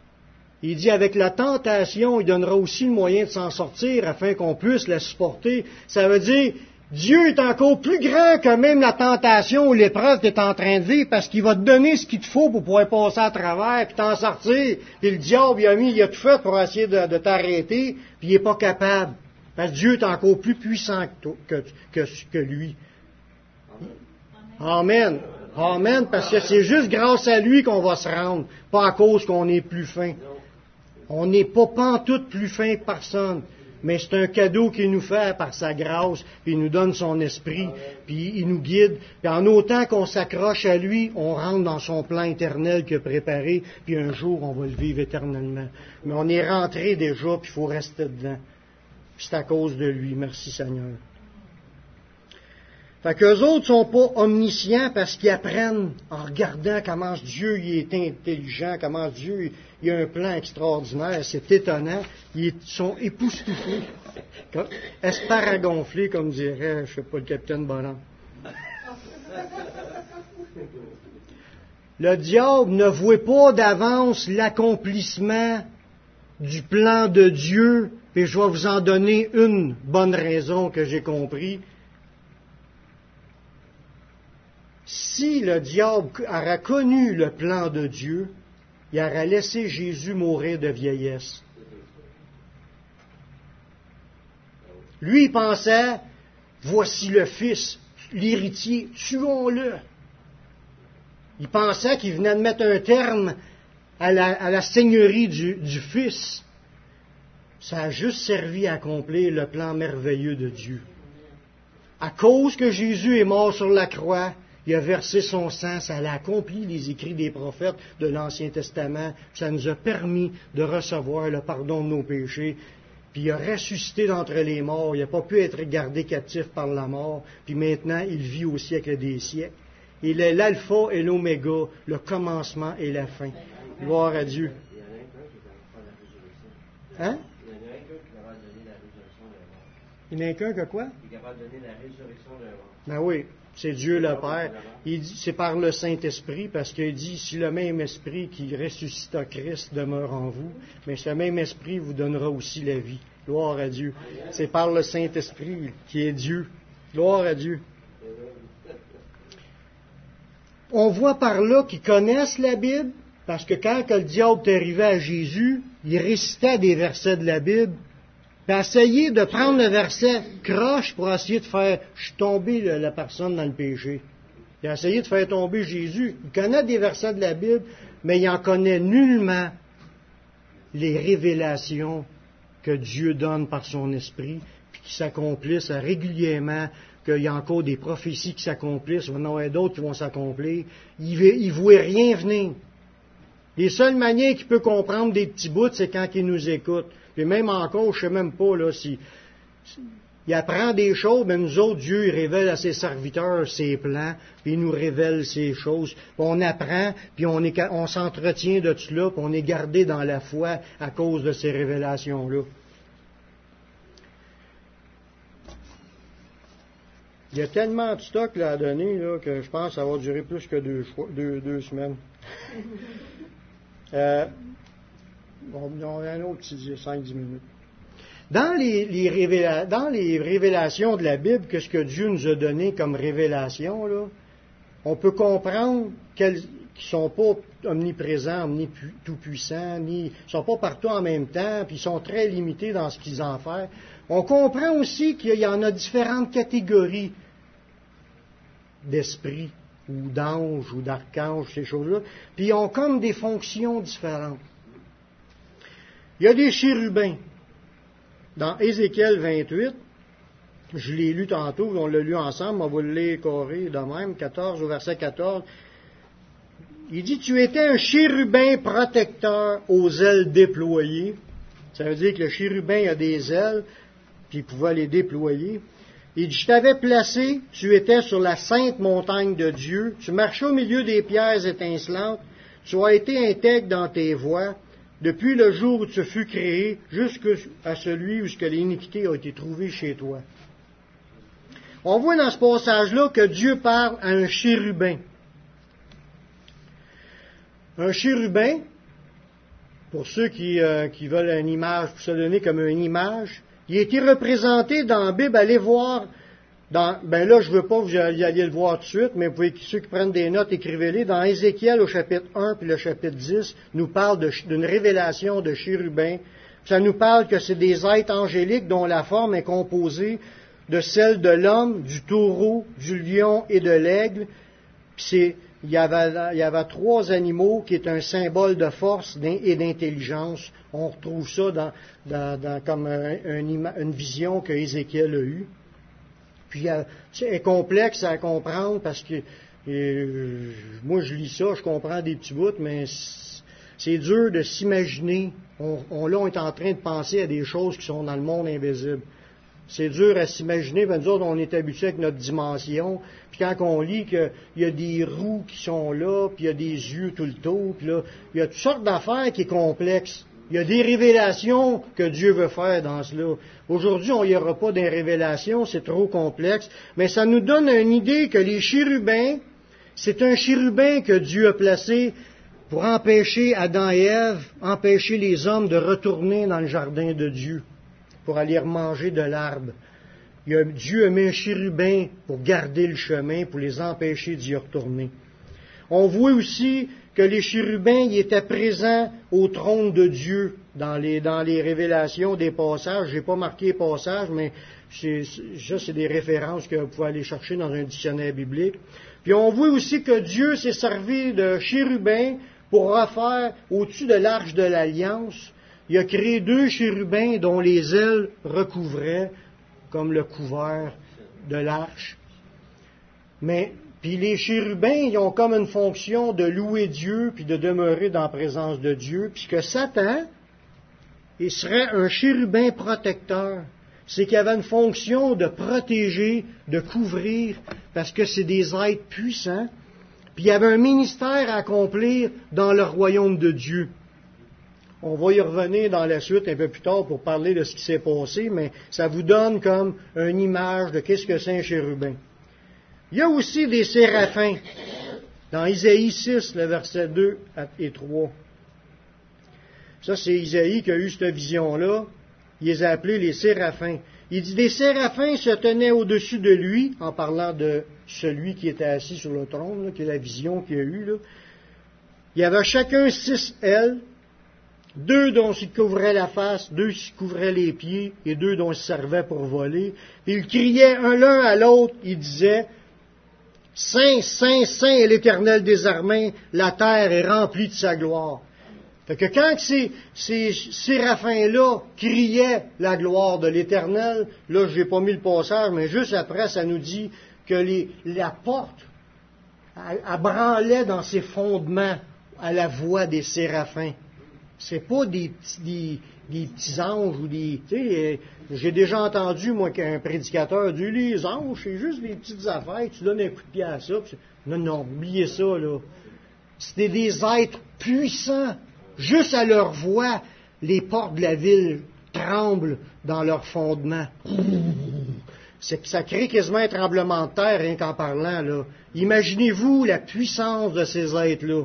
il dit avec la tentation, il donnera aussi le moyen de s'en sortir afin qu'on puisse la supporter. Ça veut dire, Dieu est encore plus grand que même la tentation ou l'épreuve que tu es en train de vivre parce qu'il va te donner ce qu'il te faut pour pouvoir passer à travers puis t'en sortir. Puis le diable, il a mis, il a tout fait pour essayer de, de t'arrêter puis il n'est pas capable. Parce que Dieu est encore plus puissant que, toi, que, que, que lui. Amen. Amen, parce que c'est juste grâce à lui qu'on va se rendre, pas à cause qu'on est plus fin. On n'est pas pantoute plus fin que personne, mais c'est un cadeau qu'il nous fait par sa grâce, puis il nous donne son esprit, puis il nous guide. Puis en autant qu'on s'accroche à lui, on rentre dans son plan éternel qu'il a préparé, puis un jour on va le vivre éternellement. Mais on est rentré déjà, puis il faut rester dedans. Puis c'est à cause de lui. Merci Seigneur. Fait qu'eux autres sont pas omniscients parce qu'ils apprennent en regardant comment Dieu il est intelligent, comment Dieu il a un plan extraordinaire. C'est étonnant. Ils sont époustouflés. Esparagonflés, comme dirait, je sais pas, le capitaine Bonham. Le diable ne voit pas d'avance l'accomplissement du plan de Dieu. Et je vais vous en donner une bonne raison que j'ai compris. Si le diable aurait connu le plan de Dieu, il aurait laissé Jésus mourir de vieillesse. Lui, il pensait, voici le Fils, l'héritier, tuons-le. Il pensait qu'il venait de mettre un terme à la, à la seigneurie du, du Fils. Ça a juste servi à accomplir le plan merveilleux de Dieu. À cause que Jésus est mort sur la croix, il a versé son sang, ça a accompli les écrits des prophètes de l'Ancien Testament, ça nous a permis de recevoir le pardon de nos péchés, puis il a ressuscité d'entre les morts, il n'a pas pu être gardé captif par la mort, puis maintenant il vit au siècle des siècles. Il est l'alpha et l'oméga, le commencement et la fin. Gloire à Dieu. Hein? Il n'y en a qu'un que quoi? Il est capable de donner la résurrection d'un mort. Ben oui. C'est Dieu le Père. Il dit, c'est par le Saint-Esprit, parce qu'il dit, si le même Esprit qui ressuscita Christ demeure en vous, mais ce même Esprit vous donnera aussi la vie. Gloire à Dieu. C'est par le Saint-Esprit qui est Dieu. Gloire à Dieu. On voit par là qu'ils connaissent la Bible, parce que quand que le diable est arrivé à Jésus, il récitait des versets de la Bible, puis essayer de prendre le verset croche pour essayer de faire « je suis tombé la personne dans le péché ». Il a essayé de faire tomber Jésus. Il connaît des versets de la Bible, mais il n'en connaît nullement les révélations que Dieu donne par son esprit, puis qui s'accomplissent régulièrement, qu'il y a encore des prophéties qui s'accomplissent, il va y en avoir d'autres qui vont s'accomplir. Il ne voit rien venir. Les seules manières qu'il peut comprendre des petits bouts, c'est quand il nous écoute. Et même encore, je ne sais même pas là, si, si il apprend des choses, mais nous autres, Dieu il révèle à ses serviteurs ses plans, puis il nous révèle ces choses. Puis on apprend, puis on, est, on s'entretient de tout là, puis on est gardé dans la foi à cause de ces révélations-là. Il y a tellement de stock là, à donner là, que je pense que ça va durer plus que deux, deux, deux semaines. euh, bon, on a un autre petit cinq dix minutes. Dans les, les révéla- dans les révélations de la Bible, qu'est-ce que Dieu nous a donné comme révélation, là, on peut comprendre qu'elles ne sont pas omniprésents, omni-tout-puissants, ni ils ne sont pas partout en même temps, puis ils sont très limités dans ce qu'ils en font. On comprend aussi qu'il y en a différentes catégories d'esprits, ou d'anges, ou d'archanges, ces choses-là, puis ils ont comme des fonctions différentes. Il y a des chérubins. Dans Ézéchiel vingt-huit, je l'ai lu tantôt, on l'a lu ensemble, on va le lire carré de même, quatorze au verset quatorze. Il dit, tu étais un chérubin protecteur aux ailes déployées. Ça veut dire que le chérubin a des ailes, puis il pouvait les déployer. Il dit, je t'avais placé, tu étais sur la sainte montagne de Dieu, tu marchais au milieu des pierres étincelantes, tu as été intègre dans tes voies, depuis le jour où tu fus créé, jusqu'à celui où l'iniquité a été trouvée chez toi. On voit dans ce passage-là que Dieu parle à un chérubin. Un chérubin, pour ceux qui, euh, qui veulent une image, pour se donner comme une image, il a été représenté dans la Bible. Allez voir, dans, ben là, je ne veux pas que vous alliez le voir tout de suite, mais vous pouvez, ceux qui prennent des notes, écrivez-les. Dans Ézéchiel, au chapitre un puis le chapitre dix, nous parle de, d'une révélation de chérubins. Ça nous parle que c'est des êtres angéliques dont la forme est composée de celle de l'homme, du taureau, du lion et de l'aigle. Puis c'est, il y avait, il y avait trois animaux qui est un symbole de force et d'intelligence. On retrouve ça dans, dans, dans comme un, un, une vision que Ézéchiel a eue. Puis c'est complexe à comprendre parce que euh, moi je lis ça, je comprends des petits bouts, mais c'est dur de s'imaginer. On, on, là, on est en train de penser à des choses qui sont dans le monde invisible. C'est dur à s'imaginer. Ben, nous autres, on est habitués avec notre dimension. Puis quand on lit qu'il y a des roues qui sont là, puis il y a des yeux tout le tour, puis là, il y a toutes sortes d'affaires qui sont complexes. Il y a des révélations que Dieu veut faire dans cela. Aujourd'hui, on n'y aura pas des révélations, c'est trop complexe. Mais ça nous donne une idée que les chérubins, c'est un chérubin que Dieu a placé pour empêcher Adam et Ève, empêcher les hommes de retourner dans le jardin de Dieu, pour aller manger de l'arbre. Il y a, Dieu a mis un chérubin pour garder le chemin, pour les empêcher d'y retourner. On voit aussi que les chérubins y étaient présents au trône de Dieu dans les, dans les révélations des passages. Je n'ai pas marqué les passages, mais c'est, ça, c'est des références que vous pouvez aller chercher dans un dictionnaire biblique. Puis on voit aussi que Dieu s'est servi de chérubins pour refaire au-dessus de l'arche de l'Alliance. Il a créé deux chérubins dont les ailes recouvraient comme le couvert de l'arche. Mais puis les chérubins, ils ont comme une fonction de louer Dieu puis de demeurer dans la présence de Dieu, puisque Satan, il serait un chérubin protecteur. C'est qu'il avait une fonction de protéger, de couvrir, parce que c'est des êtres puissants. Puis il y avait un ministère à accomplir dans le royaume de Dieu. On va y revenir dans la suite un peu plus tard pour parler de ce qui s'est passé, mais ça vous donne comme une image de qu'est-ce que c'est un chérubin. Il y a aussi des séraphins, dans Isaïe six, le verset deux et trois. Ça, c'est Isaïe qui a eu cette vision-là. Il les a appelés les séraphins. Il dit, des séraphins se tenaient au-dessus de lui, en parlant de celui qui était assis sur le trône, là, qui est la vision qu'il a eue. Là. Il y avait chacun six ailes, deux dont il couvrait la face, deux qui couvraient les pieds, et deux dont il servait pour voler. Puis ils criaient un l'un à l'autre, ils disaient, Saint, Saint, Saint est l'Éternel des armées, la terre est remplie de sa gloire. Fait que quand ces, ces séraphins-là criaient la gloire de l'Éternel, là, je n'ai pas mis le passage, mais juste après, ça nous dit que les, la porte, elle, elle branlait dans ses fondements à la voix des séraphins. C'est pas des petits, des, des petits anges ou des... Tu sais, j'ai déjà entendu, moi, qu'un prédicateur dit, les anges, c'est juste des petites affaires, tu donnes un coup de pied à ça. Puis, non, non, oubliez ça, là. C'était des êtres puissants. Juste à leur voix, les portes de la ville tremblent dans leur fondement. C'est, ça crée quasiment un tremblement de terre, rien qu'en parlant, là. Imaginez-vous la puissance de ces êtres-là.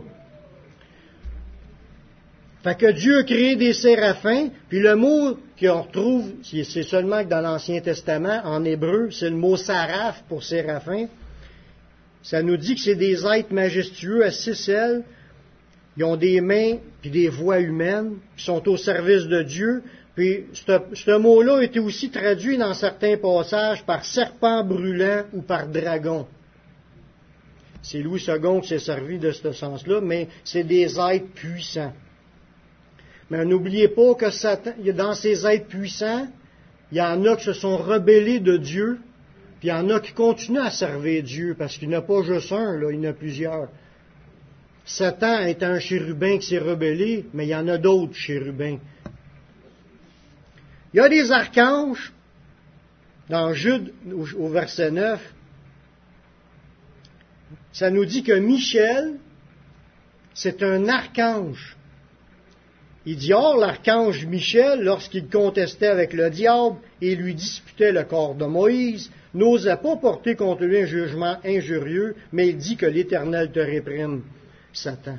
Fait que Dieu a créé des séraphins, puis le mot qu'on retrouve, c'est seulement que dans l'Ancien Testament, en hébreu, c'est le mot saraph pour séraphin. Ça nous dit que c'est des êtres majestueux à six ailes. Ils ont des mains puis des voix humaines, puis sont au service de Dieu. Puis ce, ce mot-là a été aussi traduit dans certains passages par serpent brûlant ou par dragon. C'est Louis second qui s'est servi de ce sens-là, mais c'est des êtres puissants. Mais n'oubliez pas que Satan, dans ces êtres puissants, il y en a qui se sont rebellés de Dieu, puis il y en a qui continuent à servir Dieu, parce qu'il n'y en a pas juste un, là, il y en a plusieurs. Satan est un chérubin qui s'est rebellé, mais il y en a d'autres chérubins. Il y a des archanges, dans Jude, au verset neuf, ça nous dit que Michel, c'est un archange. Il dit, or, l'archange Michel, lorsqu'il contestait avec le diable et lui disputait le corps de Moïse, n'osait pas porter contre lui un jugement injurieux, mais il dit que l'Éternel te réprime, Satan.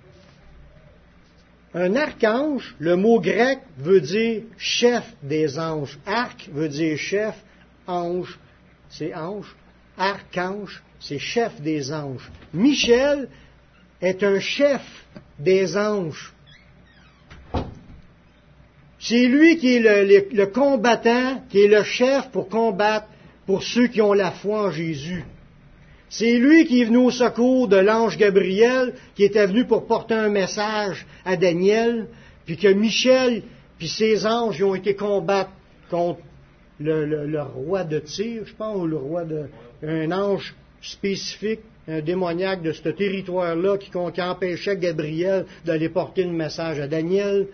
Un archange, le mot grec veut dire chef des anges. Arc veut dire chef, ange, c'est ange. Archange, c'est chef des anges. Michel est un chef des anges. C'est lui qui est le, le, le combattant, qui est le chef pour combattre pour ceux qui ont la foi en Jésus. C'est lui qui est venu au secours de l'ange Gabriel, qui était venu pour porter un message à Daniel, puis que Michel, puis ses anges, ils ont été combattre contre le, le, le roi de Tyr, je pense, ou le roi de... un ange spécifique, un démoniaque de ce territoire-là qui, qui empêchait Gabriel d'aller porter le message à Daniel.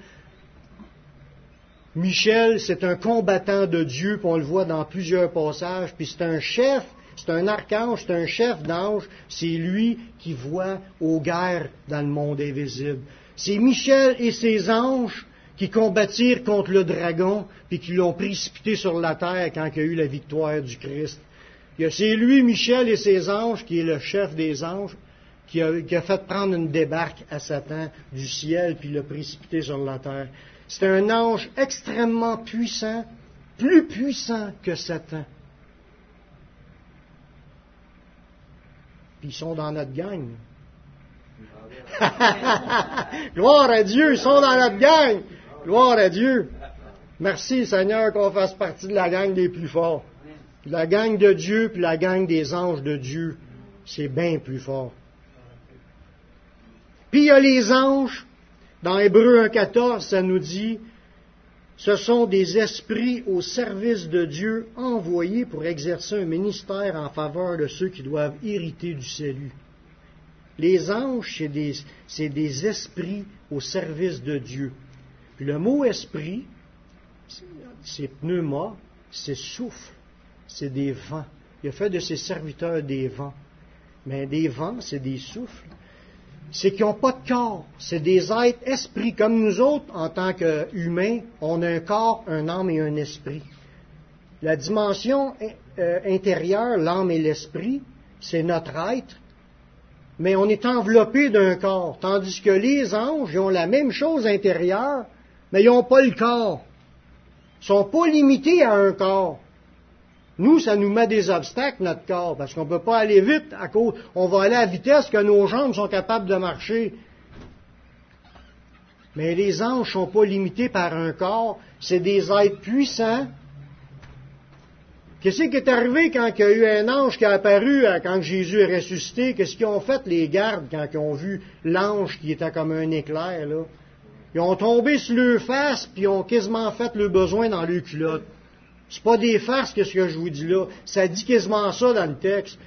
Michel, c'est un combattant de Dieu, puis on le voit dans plusieurs passages, puis c'est un chef, c'est un archange, c'est un chef d'ange, c'est lui qui voit aux guerres dans le monde invisible. C'est Michel et ses anges qui combattirent contre le dragon, puis qui l'ont précipité sur la terre quand il y a eu la victoire du Christ. C'est lui, Michel et ses anges, qui est le chef des anges, qui a, qui a fait prendre une débarque à Satan du ciel, puis l'a précipité sur la terre. C'est un ange extrêmement puissant, plus puissant que Satan. Puis ils sont dans notre gang. Gloire à Dieu, ils sont dans notre gang. Gloire à Dieu. Merci Seigneur qu'on fasse partie de la gang des plus forts. La gang de Dieu puis la gang des anges de Dieu, c'est bien plus fort. Puis il y a les anges. Dans Hébreux un quatorze, ça nous dit, ce sont des esprits au service de Dieu envoyés pour exercer un ministère en faveur de ceux qui doivent hériter du salut. Les anges, c'est des, c'est des esprits au service de Dieu. Puis le mot esprit, c'est pneuma, c'est souffle, c'est des vents. Il a fait de ses serviteurs des vents. Mais des vents, c'est des souffles. C'est qu'ils n'ont pas de corps. C'est des êtres esprits. Comme nous autres, en tant qu'humains, on a un corps, un âme et un esprit. La dimension euh, intérieure, l'âme et l'esprit, c'est notre être. Mais on est enveloppé d'un corps. Tandis que les anges, ils ont la même chose intérieure, mais ils n'ont pas le corps. Ils ne sont pas limités à un corps. Nous, ça nous met des obstacles, notre corps, parce qu'on ne peut pas aller vite à cause, on va aller à la vitesse que nos jambes sont capables de marcher. Mais les anges ne sont pas limités par un corps, c'est des êtres puissants. Qu'est-ce qui est arrivé quand il y a eu un ange qui a apparu, quand Jésus est ressuscité? Qu'est-ce qu'ils ont fait, les gardes, quand ils ont vu l'ange qui était comme un éclair, là? Ils ont tombé sur leur face, puis ils ont quasiment fait le besoin dans leur culotte. C'est pas des farces, qu'est-ce que je vous dis là. Ça dit quasiment ça dans le texte.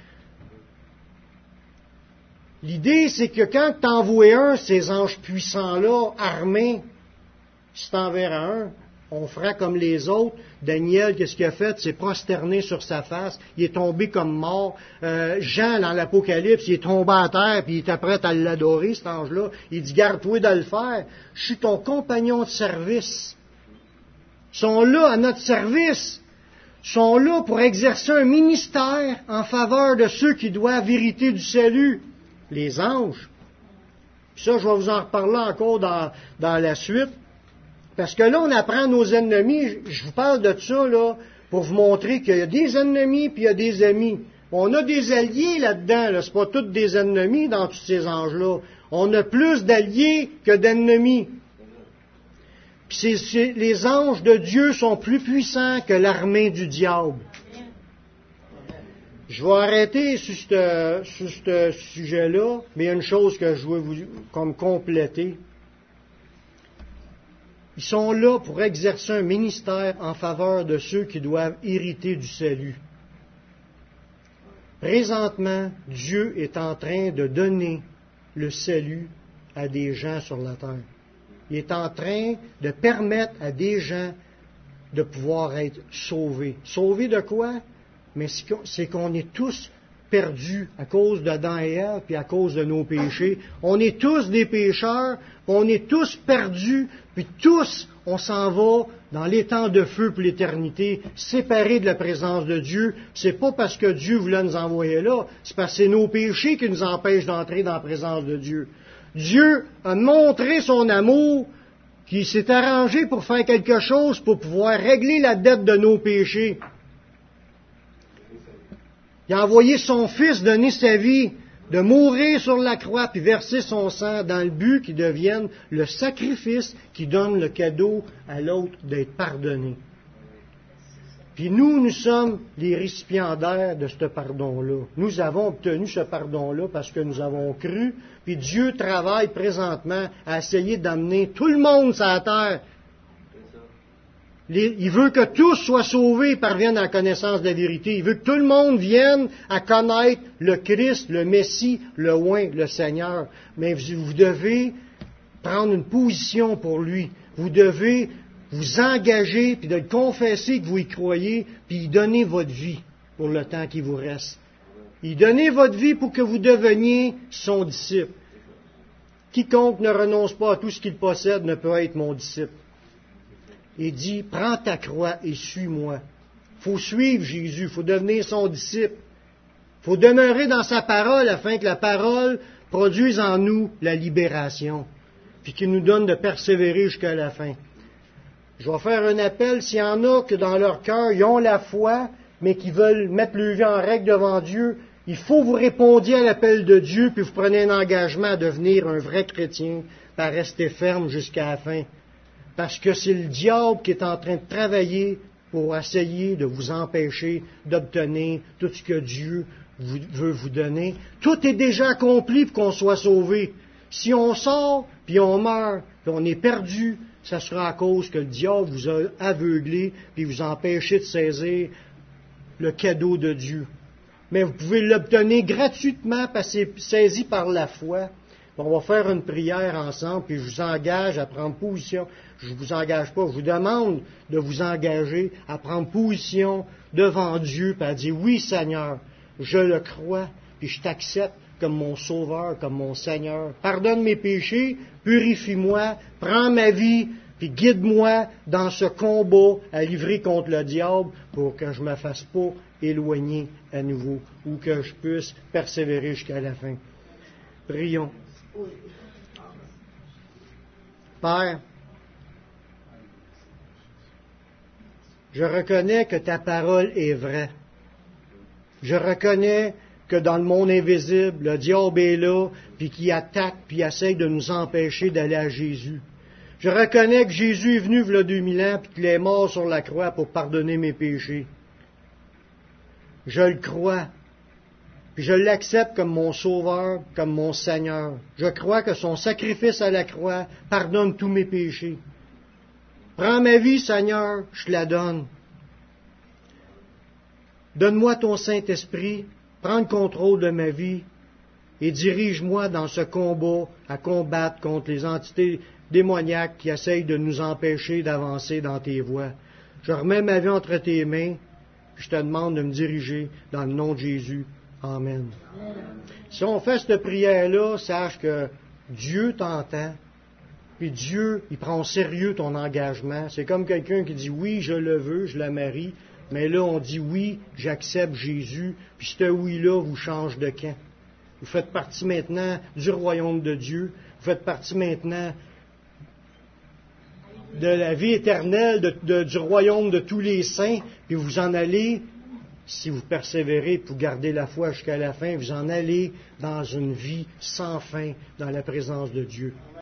L'idée, c'est que quand tu envoies un, ces anges puissants-là, armés, si tu enverras un, on fera comme les autres. Daniel, qu'est-ce qu'il a fait? Il s'est prosterné sur sa face. Il est tombé comme mort. Euh, Jean, dans l'Apocalypse, il est tombé à terre, puis il était prêt à l'adorer, cet ange-là. Il dit, garde-toi de le faire. Je suis ton compagnon de service. Ils sont là à notre service. Ils sont là pour exercer un ministère en faveur de ceux qui doivent hériter du salut. Les anges. Puis ça, je vais vous en reparler encore dans, dans la suite. Parce que là, on apprend nos ennemis. Je vous parle de ça, là, pour vous montrer qu'il y a des ennemis puis il y a des amis. On a des alliés là-dedans. Là. C'est pas tous des ennemis dans tous ces anges-là. On a plus d'alliés que d'ennemis. C'est, c'est, les anges de Dieu sont plus puissants que l'armée du diable. Je vais arrêter sur ce, sur ce sujet-là, mais il y a une chose que je veux vous comme compléter. Ils sont là pour exercer un ministère en faveur de ceux qui doivent hériter du salut. Présentement, Dieu est en train de donner le salut à des gens sur la terre. Il est en train de permettre à des gens de pouvoir être sauvés. Sauvés de quoi? Mais c'est qu'on est tous perdus à cause d'Adam et Ève, puis à cause de nos péchés. On est tous des pécheurs, on est tous perdus, puis tous, on s'en va dans l'étang de feu pour l'éternité, séparés de la présence de Dieu. C'est pas parce que Dieu voulait nous envoyer là, c'est parce que c'est nos péchés qui nous empêchent d'entrer dans la présence de Dieu. Dieu a montré son amour, qu'il s'est arrangé pour faire quelque chose pour pouvoir régler la dette de nos péchés. Il a envoyé son Fils donner sa vie, de mourir sur la croix, puis verser son sang dans le but qu'il devienne le sacrifice qui donne le cadeau à l'autre d'être pardonné. Puis nous, nous sommes les récipiendaires de ce pardon-là. Nous avons obtenu ce pardon-là parce que nous avons cru. Puis Dieu travaille présentement à essayer d'amener tout le monde sur la terre. Les, il veut que tous soient sauvés et parviennent à la connaissance de la vérité. Il veut que tout le monde vienne à connaître le Christ, le Messie, le Oint, le Seigneur. Mais vous, vous devez prendre une position pour lui. Vous devez vous engager, puis de le confesser que vous y croyez, puis y donner votre vie pour le temps qui vous reste. Y donner votre vie pour que vous deveniez son disciple. Quiconque ne renonce pas à tout ce qu'il possède ne peut être mon disciple. Il dit, prends ta croix et suis-moi. Il faut suivre Jésus, il faut devenir son disciple. Il faut demeurer dans sa parole afin que la parole produise en nous la libération, puis qu'il nous donne de persévérer jusqu'à la fin. Je vais faire un appel, s'il y en a que dans leur cœur, ils ont la foi, mais qui veulent mettre leur vie en règle devant Dieu, il faut que vous répondiez à l'appel de Dieu, puis vous prenez un engagement à devenir un vrai chrétien, à rester ferme jusqu'à la fin. Parce que c'est le diable qui est en train de travailler pour essayer de vous empêcher d'obtenir tout ce que Dieu vous, veut vous donner. Tout est déjà accompli pour qu'on soit sauvé. Si on sort, puis on meurt, puis on est perdu, ça sera à cause que le diable vous a aveuglé, puis vous empêché de saisir le cadeau de Dieu. Mais vous pouvez l'obtenir gratuitement parce que c'est saisi par la foi. On va faire une prière ensemble, puis je vous engage à prendre position. Je ne vous engage pas, je vous demande de vous engager à prendre position devant Dieu, puis à dire, oui Seigneur, je le crois, puis je t'accepte comme mon Sauveur, comme mon Seigneur. Pardonne mes péchés, purifie-moi, prends ma vie, puis guide-moi dans ce combat à livrer contre le diable pour que je ne me fasse pas éloigner à nouveau ou que je puisse persévérer jusqu'à la fin. Prions. Père, je reconnais que ta parole est vraie. Je reconnais que dans le monde invisible, le diable est là, puis qui attaque, puis essaie de nous empêcher d'aller à Jésus. Je reconnais que Jésus est venu il y a deux mille ans, puis qu'il est mort sur la croix pour pardonner mes péchés. Je le crois, puis je l'accepte comme mon Sauveur, comme mon Seigneur. Je crois que son sacrifice à la croix pardonne tous mes péchés. Prends ma vie, Seigneur, je te la donne. Donne-moi ton Saint-Esprit, prends le contrôle de ma vie et dirige-moi dans ce combat à combattre contre les entités démoniaques qui essayent de nous empêcher d'avancer dans tes voies. Je remets ma vie entre tes mains, puis je te demande de me diriger dans le nom de Jésus. Amen. Amen. Si on fait cette prière-là, sache que Dieu t'entend, puis Dieu, il prend au sérieux ton engagement. C'est comme quelqu'un qui dit, oui, je le veux, je la marie, mais là, on dit, oui, j'accepte Jésus, puis ce oui-là vous change de camp. Vous faites partie maintenant du royaume de Dieu, vous faites partie maintenant de la vie éternelle, de, de, du royaume de tous les saints, puis vous en allez, si vous persévérez pour garder la foi jusqu'à la fin, vous en allez dans une vie sans fin dans la présence de Dieu.